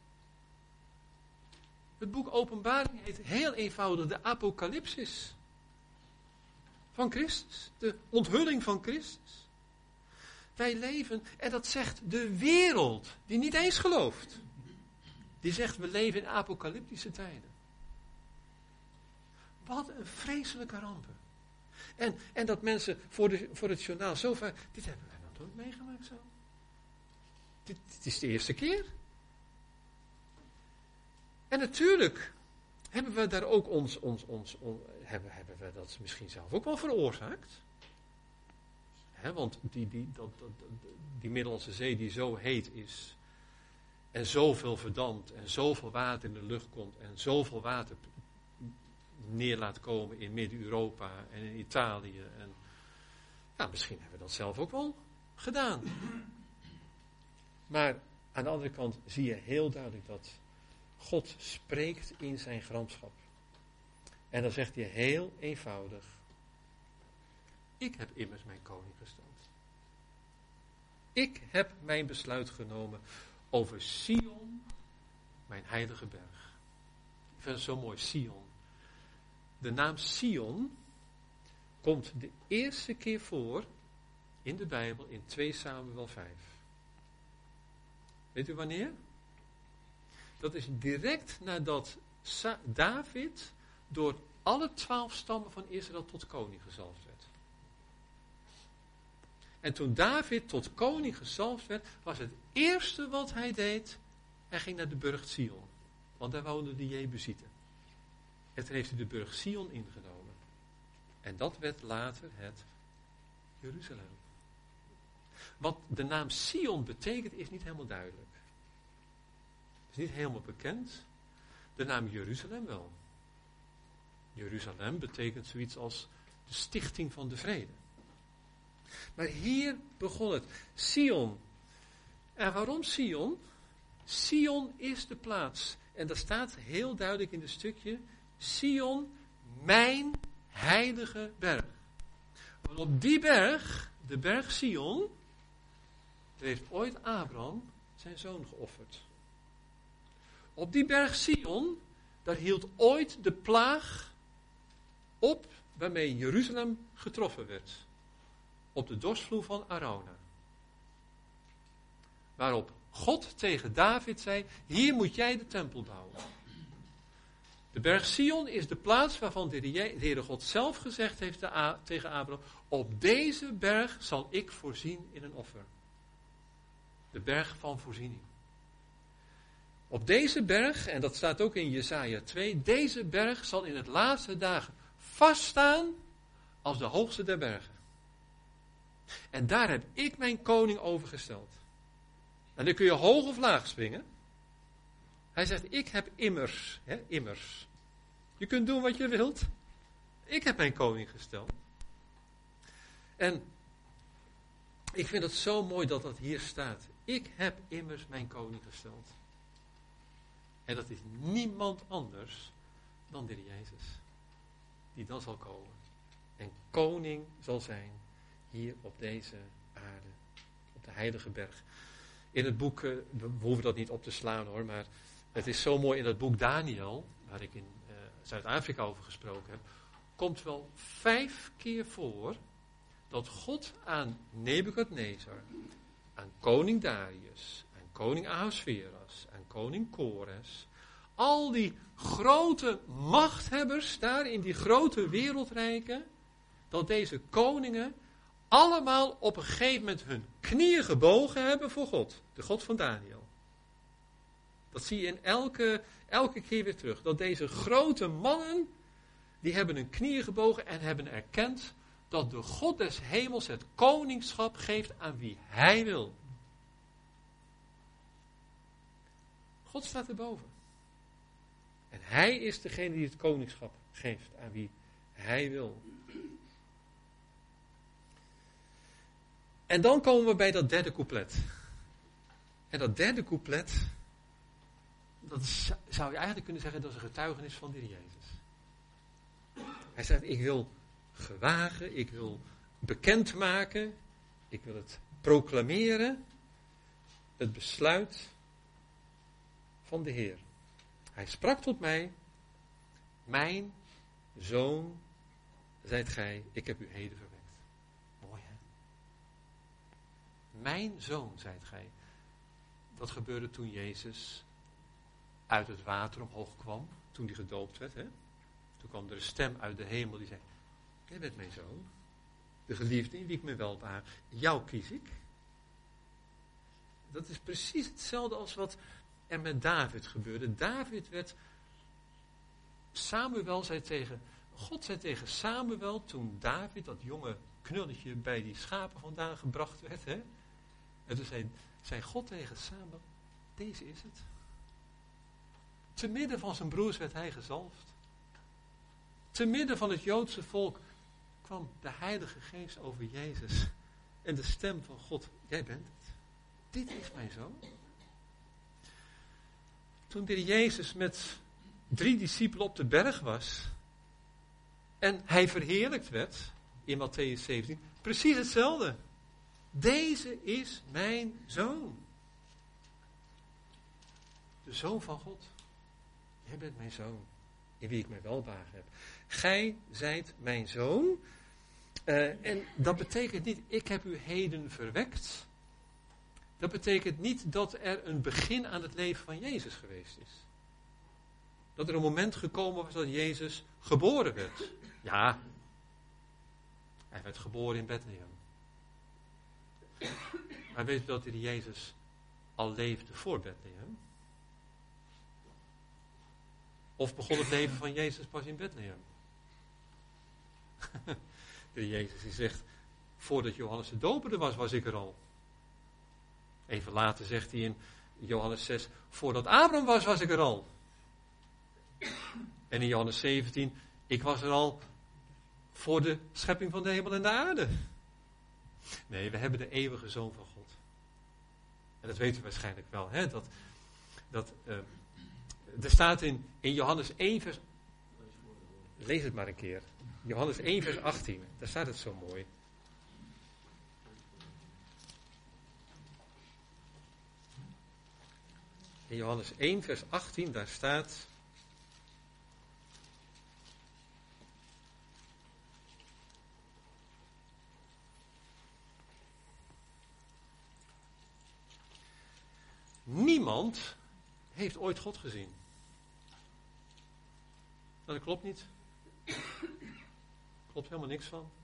Speaker 1: Het boek Openbaring heet heel eenvoudig de apocalypsis van Christus. De onthulling van Christus. Wij leven, en dat zegt de wereld, die niet eens gelooft. Die zegt, we leven in apocalyptische tijden. Wat een vreselijke rampen. En dat mensen voor het journaal zo vaak, dit hebben wij nog nooit meegemaakt zo. Dit is de eerste keer. En natuurlijk hebben we daar ook hebben we dat misschien zelf ook wel veroorzaakt. Want die Middellandse Zee die zo heet is, en zoveel verdampt, en zoveel water in de lucht komt, en zoveel water neer laat komen in Midden-Europa en in Italië. En, ja, misschien hebben we dat zelf ook wel gedaan. Maar aan de andere kant zie je heel duidelijk dat God spreekt in zijn gramschap. En dan zegt hij heel eenvoudig, ik heb immers mijn koning gesteld. Ik heb mijn besluit genomen over Sion, mijn heilige berg. Ik vind het zo mooi, Sion. De naam Sion komt de eerste keer voor in de Bijbel in 2 Samuel 5. Weet u wanneer? Dat is direct nadat David door alle 12 stammen van Israël tot koning gezalfd werd. En toen David tot koning gezalfd werd, was het eerste wat hij deed, hij ging naar de burcht Sion. Want daar woonden de Jebusieten. En toen heeft hij de burcht Sion ingenomen. En dat werd later het Jeruzalem. Wat de naam Sion betekent, is niet helemaal duidelijk. Het is niet helemaal bekend. De naam Jeruzalem wel. Jeruzalem betekent zoiets als de stichting van de vrede. Maar hier begon het. Sion. En waarom Sion? Sion is de plaats. En dat staat heel duidelijk in het stukje. Sion, mijn heilige berg. Want op die berg, de berg Sion, daar heeft ooit Abraham zijn zoon geofferd. Op die berg Sion, daar hield ooit de plaag op waarmee Jeruzalem getroffen werd. Op de dorsvloer van Arauna. Waarop God tegen David zei, hier moet jij de tempel bouwen. De berg Sion is de plaats waarvan de Heere God zelf gezegd heeft tegen Abraham, op deze berg zal ik voorzien in een offer. De berg van voorziening. Op deze berg, en dat staat ook in Jesaja 2, deze berg zal in het laatste dagen vaststaan als de hoogste der bergen. En daar heb ik mijn koning over gesteld. En dan kun je hoog of laag springen. Hij zegt, ik heb immers. Je kunt doen wat je wilt. Ik heb mijn koning gesteld. En ik vind het zo mooi dat dat hier staat. Ik heb immers mijn koning gesteld. En dat is niemand anders dan de Heer Jezus. Die dan zal komen. En koning zal zijn hier op deze aarde. Op de heilige berg. In het boek, we hoeven dat niet op te slaan hoor, maar het is zo mooi in het boek Daniel, waar ik in Zuid-Afrika over gesproken heb, komt wel 5 keer voor dat God aan Nebukadnezar, aan koning Darius, aan koning Ahasveras, aan koning Kores, al die grote machthebbers daar in die grote wereldrijken, dat deze koningen allemaal op een gegeven moment hun knieën gebogen hebben voor God, de God van Daniel. Dat zie je in elke keer weer terug. Dat deze grote mannen, die hebben hun knieën gebogen en hebben erkend dat de God des hemels het koningschap geeft aan wie hij wil. God staat erboven. En hij is degene die het koningschap geeft aan wie hij wil. En dan komen we bij dat derde couplet. En dat derde couplet, dat zou je eigenlijk kunnen zeggen, dat is een getuigenis van de Heer Jezus. Hij zegt, ik wil gewagen, ik wil bekendmaken, ik wil het proclameren, het besluit van de Heer. Hij sprak tot mij, mijn zoon zijt gij, ik heb u heden verwekt. Mooi hè? Mijn zoon zijt gij. Dat gebeurde toen Jezus uit het water omhoog kwam, toen hij gedoopt werd. Hè? Toen kwam er een stem uit de hemel die zei, jij bent mijn zoon, de geliefde in wie ik me welbehaag. Jou kies ik. Dat is precies hetzelfde als wat er met David gebeurde. God zei tegen Samuel, toen David, dat jonge knulletje, bij die schapen vandaan gebracht werd. Hè? En toen zei God tegen Samuel, deze is het. Te midden van zijn broers werd hij gezalfd. Te midden van het Joodse volk kwam de Heilige Geest over Jezus. En de stem van God, jij bent het. Dit is mijn zoon. Toen de Jezus met 3 discipelen op de berg was. En hij verheerlijkt werd, in Mattheüs 17, precies hetzelfde. Deze is mijn zoon. De zoon van God. Jij bent mijn zoon, in wie ik mij welbehagen heb. Gij zijt mijn zoon. En dat betekent niet, ik heb u heden verwekt. Dat betekent niet dat er een begin aan het leven van Jezus geweest is. Dat er een moment gekomen was dat Jezus geboren werd. Ja, hij werd geboren in Bethlehem. Maar weet u dat die Jezus al leefde voor Bethlehem? Of begon het leven van Jezus pas in Bethlehem? De Jezus die zegt, voordat Johannes de Doper er was, was ik er al. Even later zegt hij in Johannes 6, voordat Abraham was, was ik er al. En in Johannes 17, ik was er al voor de schepping van de hemel en de aarde. Nee, we hebben de eeuwige Zoon van God. En dat weet u waarschijnlijk wel. Hè? Er staat in Johannes 1 vers... Lees het maar een keer. Johannes 1 vers 18. Daar staat het zo mooi. In Johannes 1 vers 18, daar staat... Niemand heeft ooit God gezien. Nou, dat klopt niet. Er klopt helemaal niks van.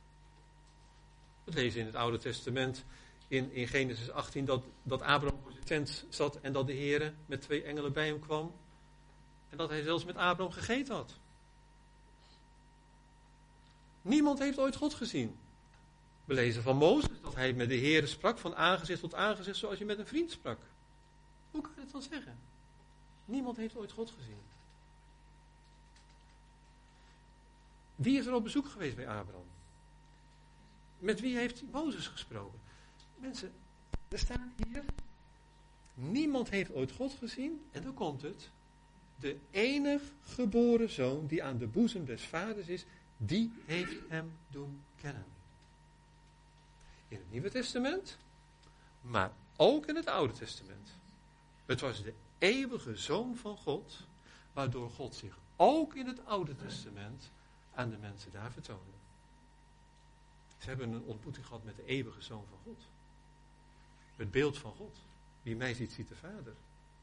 Speaker 1: We lezen in het Oude Testament, in Genesis 18, dat Abraham voor zijn tent zat en dat de Heere met 2 engelen bij hem kwam. En dat hij zelfs met Abraham gegeten had. Niemand heeft ooit God gezien. We lezen van Mozes dat hij met de Heere sprak van aangezicht tot aangezicht zoals je met een vriend sprak. Hoe kan je dat dan zeggen? Niemand heeft ooit God gezien. Wie is er op bezoek geweest bij Abraham? Met wie heeft Mozes gesproken? Mensen, er staat hier, niemand heeft ooit God gezien. En dan komt het. De enig geboren zoon die aan de boezem des vaders is, die heeft hem doen kennen. In het Nieuwe Testament, maar ook in het Oude Testament. Het was de eeuwige Zoon van God, waardoor God zich ook in het Oude Testament aan de mensen daar vertoonde. Ze hebben een ontmoeting gehad met de eeuwige Zoon van God. Het beeld van God. Wie mij ziet, ziet de Vader.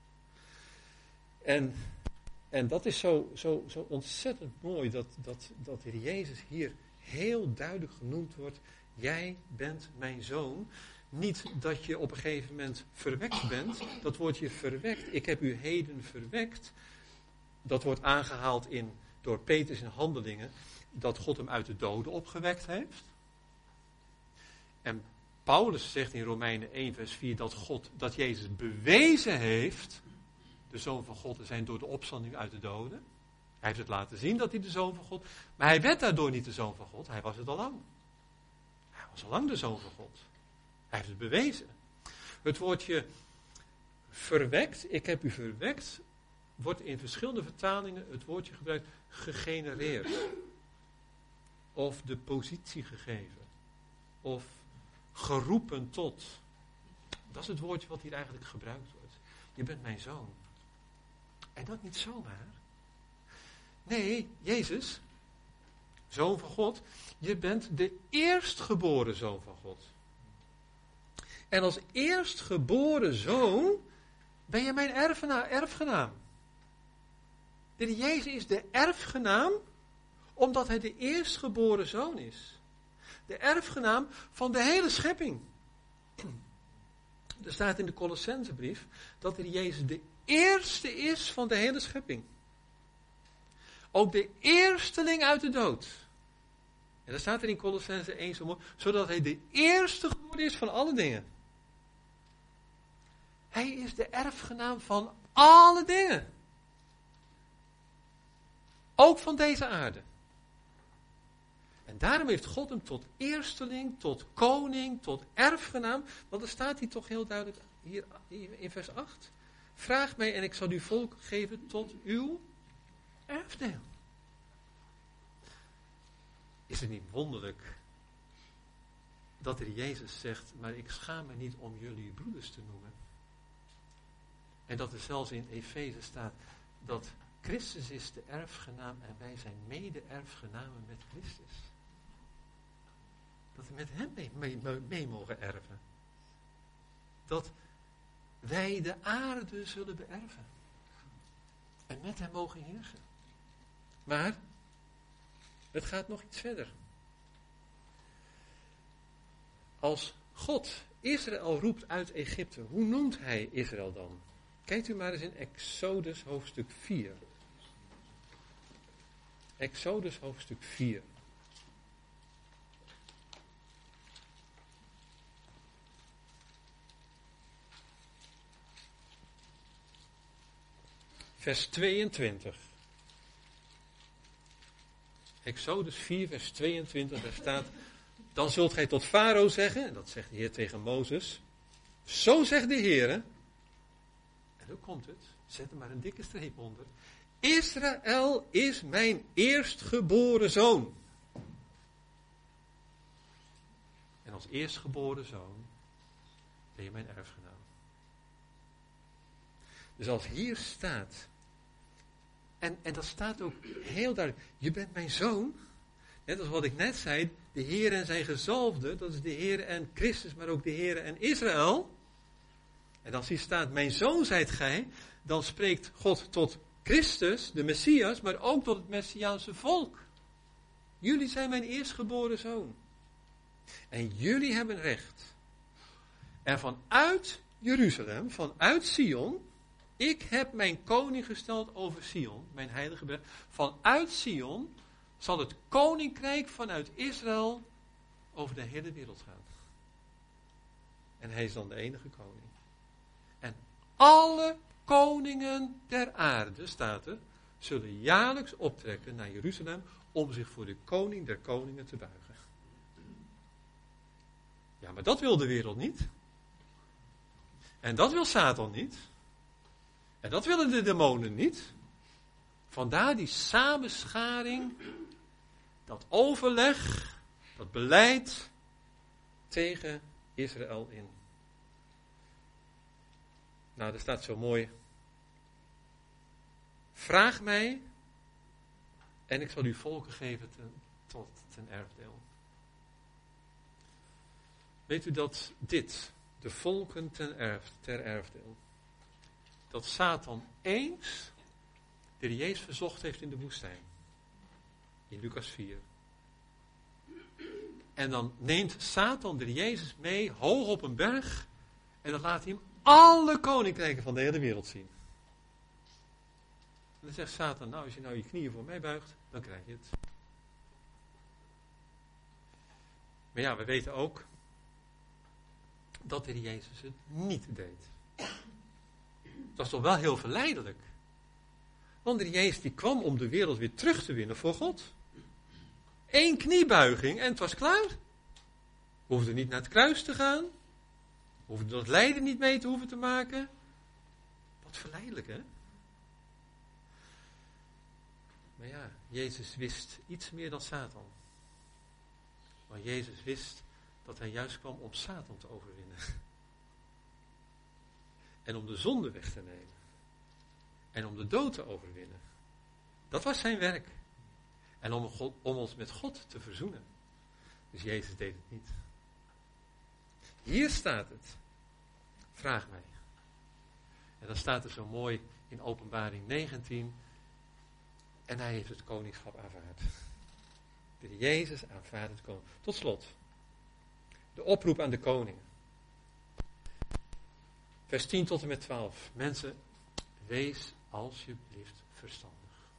Speaker 1: En dat is zo ontzettend mooi dat de Heer Jezus hier heel duidelijk genoemd wordt. Jij bent mijn zoon. Niet dat je op een gegeven moment verwekt bent. Dat woordje verwekt. Ik heb u heden verwekt. Dat wordt aangehaald door Petrus in Handelingen. Dat God hem uit de doden opgewekt heeft. En Paulus zegt in Romeinen 1 vers 4 dat Jezus bewezen heeft de Zoon van God te zijn door de opstanding uit de doden. Hij heeft het laten zien dat hij de Zoon van God... Maar hij werd daardoor niet de Zoon van God. Hij was het al lang. Hij was al lang de Zoon van God. Hij heeft het bewezen. Het woordje verwekt, ik heb u verwekt, wordt in verschillende vertalingen het woordje gebruikt gegenereerd. Of de positie gegeven. Of geroepen tot. Dat is het woordje wat hier eigenlijk gebruikt wordt. Je bent mijn zoon. En dat niet zomaar. Nee, Jezus, Zoon van God, je bent de eerstgeboren Zoon van God. En als eerstgeboren zoon ben je mijn erfgenaam. De Jezus is de erfgenaam omdat hij de eerstgeboren zoon is. De erfgenaam van de hele schepping. Er staat in de Colossensebrief dat de Jezus de eerste is van de hele schepping. Ook de eersteling uit de dood. En dat staat er in Colossense 1 zo mooi, zodat hij de eerste geworden is van alle dingen. Hij is de erfgenaam van alle dingen. Ook van deze aarde. En daarom heeft God hem tot eersteling, tot koning, tot erfgenaam. Want er staat hier toch heel duidelijk hier in vers 8. Vraag mij en ik zal u volk geven tot uw erfdeel. Is het niet wonderlijk dat er Jezus zegt, maar ik schaam me niet om jullie broeders te noemen. En dat er zelfs in Efeze staat dat Christus is de erfgenaam en wij zijn mede-erfgenamen met Christus. Dat we met hem mee mogen erven. Dat wij de aarde zullen beërven. en met hem mogen heersen. Maar het gaat nog iets verder. Als God Israël roept uit Egypte, hoe noemt hij Israël dan? Kijkt u maar eens in Exodus hoofdstuk 4. Exodus hoofdstuk 4. Vers 22. Exodus 4, vers 22, daar staat: dan zult gij tot Farao zeggen, en dat zegt de Heer tegen Mozes, zo zegt de Heer, en hoe komt het? Zet er maar een dikke streep onder. Israël is mijn eerstgeboren zoon. En als eerstgeboren zoon ben je mijn erfgenaam. Dus als hier staat, en dat staat ook heel duidelijk, je bent mijn zoon, net als wat ik net zei, de Heer en zijn gezalfde, dat is de Heer en Christus, maar ook de Heer en Israël. En als hier staat, mijn zoon zijt gij, dan spreekt God tot Christus, de Messias, maar ook tot het Messiaanse volk. Jullie zijn mijn eerstgeboren zoon. En jullie hebben recht. En vanuit Jeruzalem, vanuit Sion, ik heb mijn koning gesteld over Sion, mijn heilige berg. Vanuit Sion zal het koninkrijk vanuit Israël over de hele wereld gaan. En hij is dan de enige koning. En alle koningen der aarde, staat er, zullen jaarlijks optrekken naar Jeruzalem om zich voor de koning der koningen te buigen. Ja, maar dat wil de wereld niet. En dat wil Satan niet. En dat willen de demonen niet. Vandaar die samenscharing, dat overleg, dat beleid tegen Israël in. Nou, er staat zo mooi: vraag mij en ik zal u volken geven ten erfdeel. Weet u dat dit, de volken ter erfdeel, dat Satan eens de Heer Jezus verzocht heeft in de woestijn. In Lucas 4. En dan neemt Satan de Heer Jezus mee hoog op een berg en dan laat hij hem alle koninkrijken van de hele wereld zien. En dan zegt Satan, nou als je nou je knieën voor mij buigt, dan krijg je het. Maar ja, we weten ook dat de Heer Jezus het niet deed. Dat is toch wel heel verleidelijk. Want de Heer Jezus die kwam om de wereld weer terug te winnen voor God. 1 kniebuiging en het was klaar. We hoefden niet naar het kruis te gaan. We hoefden dat lijden niet mee te hoeven te maken. Wat verleidelijk, hè? Maar ja, Jezus wist iets meer dan Satan. Maar Jezus wist dat hij juist kwam om Satan te overwinnen. En om de zonde weg te nemen. En om de dood te overwinnen. Dat was zijn werk. En om ons met God te verzoenen. Dus Jezus deed het niet. Hier staat het. Vraag mij. En dan staat er zo mooi in Openbaring 19. En hij heeft het koningschap aanvaard. De Heer Jezus aanvaardt het koningschap. Tot slot. De oproep aan de koningen. Vers 10 tot en met 12. Mensen, wees alsjeblieft verstandig.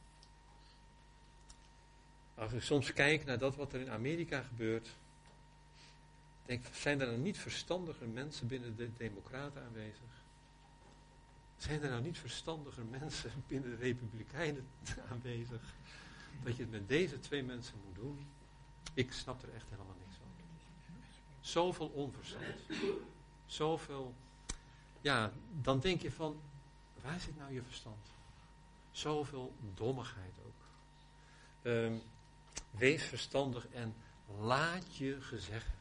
Speaker 1: Als ik soms kijk naar dat wat er in Amerika gebeurt, denk ik, zijn er nou niet verstandiger mensen binnen de Democraten aanwezig? Zijn er nou niet verstandiger mensen binnen de Republikeinen aanwezig? Dat je het met deze 2 mensen moet doen? Ik snap er echt helemaal niks van. Zoveel onverstand. Zoveel, ja, dan denk je van, waar zit nou je verstand? Zoveel dommigheid ook. Wees verstandig en laat je gezeggen.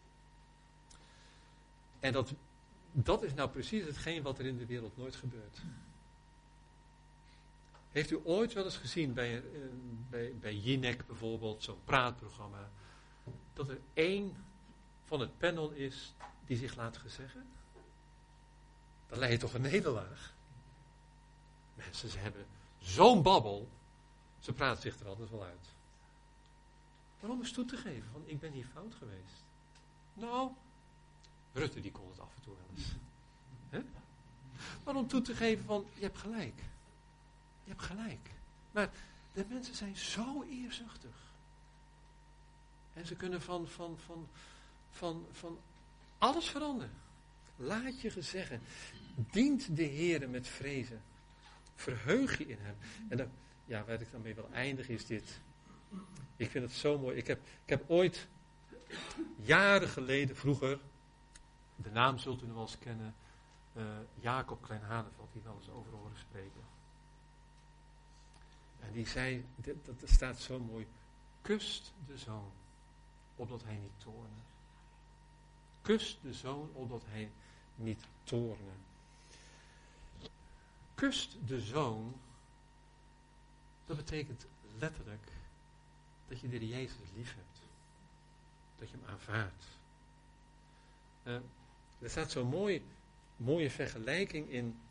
Speaker 1: En dat is nou precies hetgeen wat er in de wereld nooit gebeurt. Heeft u ooit wel eens gezien bij Jinek bijvoorbeeld, zo'n praatprogramma, dat er 1 van het panel is die zich laat gezeggen? Dan leid je toch een nederlaag. Mensen, ze hebben zo'n babbel. Ze praat zich er altijd wel uit. Waarom eens toe te geven van ik ben hier fout geweest? Nou, Rutte die kon het af en toe wel eens. Hè? Waarom toe te geven van je hebt gelijk. Je hebt gelijk. Maar de mensen zijn zo eerzuchtig. En ze kunnen van alles veranderen. Laat je gezeggen. Dient de Heere met vrezen. Verheug je in hem. En dan, ja, waar ik dan mee wil eindigen is dit. Ik vind het zo mooi. Ik heb ooit, jaren geleden, vroeger, de naam zult u nog wel eens kennen, Jacob Klein-Haneveld, die wel eens over horen spreken. En die zei, dat staat zo mooi, kust de zoon, opdat hij niet toorne. Kust de zoon, opdat hij niet toorne. Kust de zoon, dat betekent letterlijk dat je de Heer Jezus lief hebt. Dat je hem aanvaardt. Er staat zo'n mooie vergelijking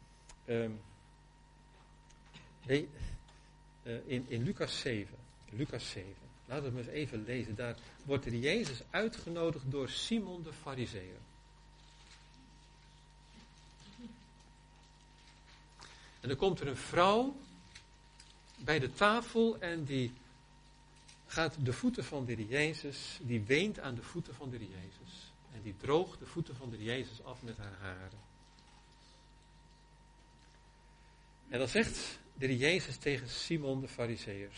Speaker 1: in Lucas 7. Lucas 7. Laten we het maar eens even lezen. Daar wordt de Heer Jezus uitgenodigd door Simon de Farizeeër. En dan komt er een vrouw bij de tafel en die gaat de voeten van de Heer Jezus, die weent aan de voeten van de Heer Jezus. En die droogt de voeten van de Heer Jezus af met haar haren. En dan zegt de Heer Jezus tegen Simon de Farizeeërs.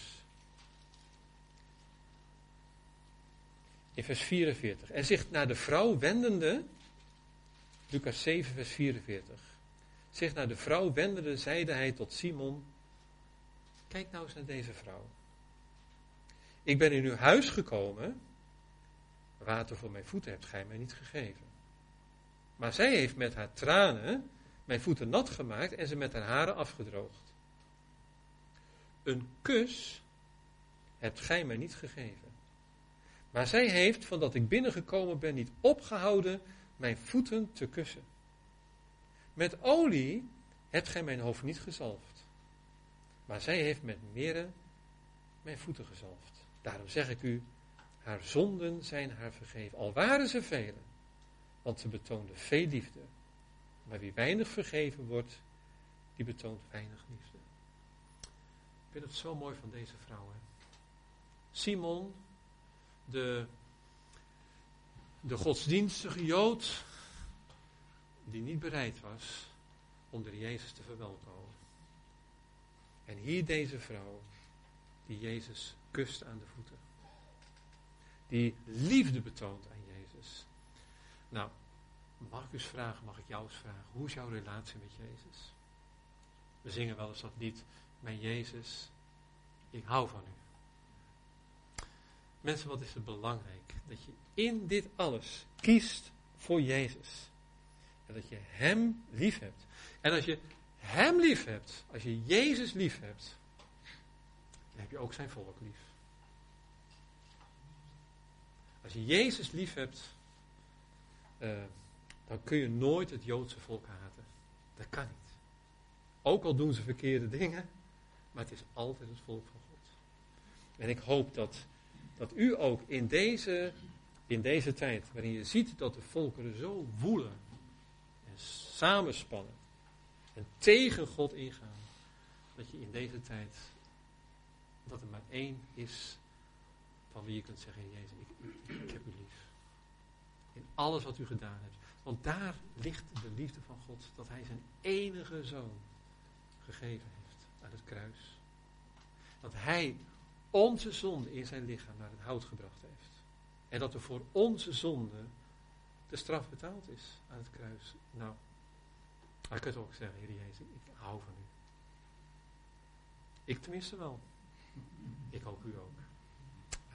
Speaker 1: In vers 44. En zich naar de vrouw wendende, Lucas 7 vers 44. Zich naar de vrouw wendende, zeide hij tot Simon, kijk nou eens naar deze vrouw. Ik ben in uw huis gekomen, water voor mijn voeten hebt gij mij niet gegeven. Maar zij heeft met haar tranen mijn voeten nat gemaakt en ze met haar haren afgedroogd. Een kus hebt gij mij niet gegeven. Maar zij heeft, van dat ik binnengekomen ben, niet opgehouden mijn voeten te kussen. Met olie hebt gij mijn hoofd niet gezalfd. Maar zij heeft met mirre mijn voeten gezalfd. Daarom zeg ik u, haar zonden zijn haar vergeven. Al waren ze vele, want ze betoonde veel liefde. Maar wie weinig vergeven wordt, die betoont weinig liefde. Ik vind het zo mooi van deze vrouw. Hè? Simon, de godsdienstige Jood, die niet bereid was om de Jezus te verwelkomen. En hier deze vrouw, die Jezus kust aan de voeten. Die liefde betoont aan Jezus. Nou, mag ik eens vragen, mag ik jou eens vragen, hoe is jouw relatie met Jezus? We zingen wel eens dat lied, mijn Jezus, ik hou van u. Mensen, wat is het belangrijk? Dat je in dit alles kiest voor Jezus. En dat je hem lief hebt. En als je hem lief hebt, als je Jezus lief hebt, dan heb je ook zijn volk lief. Als je Jezus lief hebt, dan kun je nooit het Joodse volk haten. Dat kan niet. Ook al doen ze verkeerde dingen, maar het is altijd het volk van God. En ik hoop dat u ook in deze tijd, waarin je ziet dat de volkeren zo woelen en samenspannen en tegen God ingaan, dat je in deze tijd, dat er maar één is van wie je kunt zeggen, Jezus, ik heb u lief. In alles wat u gedaan hebt. Want daar ligt de liefde van God, dat hij zijn enige zoon gegeven heeft aan het kruis. Dat hij onze zonde in zijn lichaam naar het hout gebracht heeft. En dat er voor onze zonde de straf betaald is aan het kruis. Nou, je kunt ook zeggen, Heer Jezus, ik hou van u. Ik tenminste wel. Ik hoop u ook.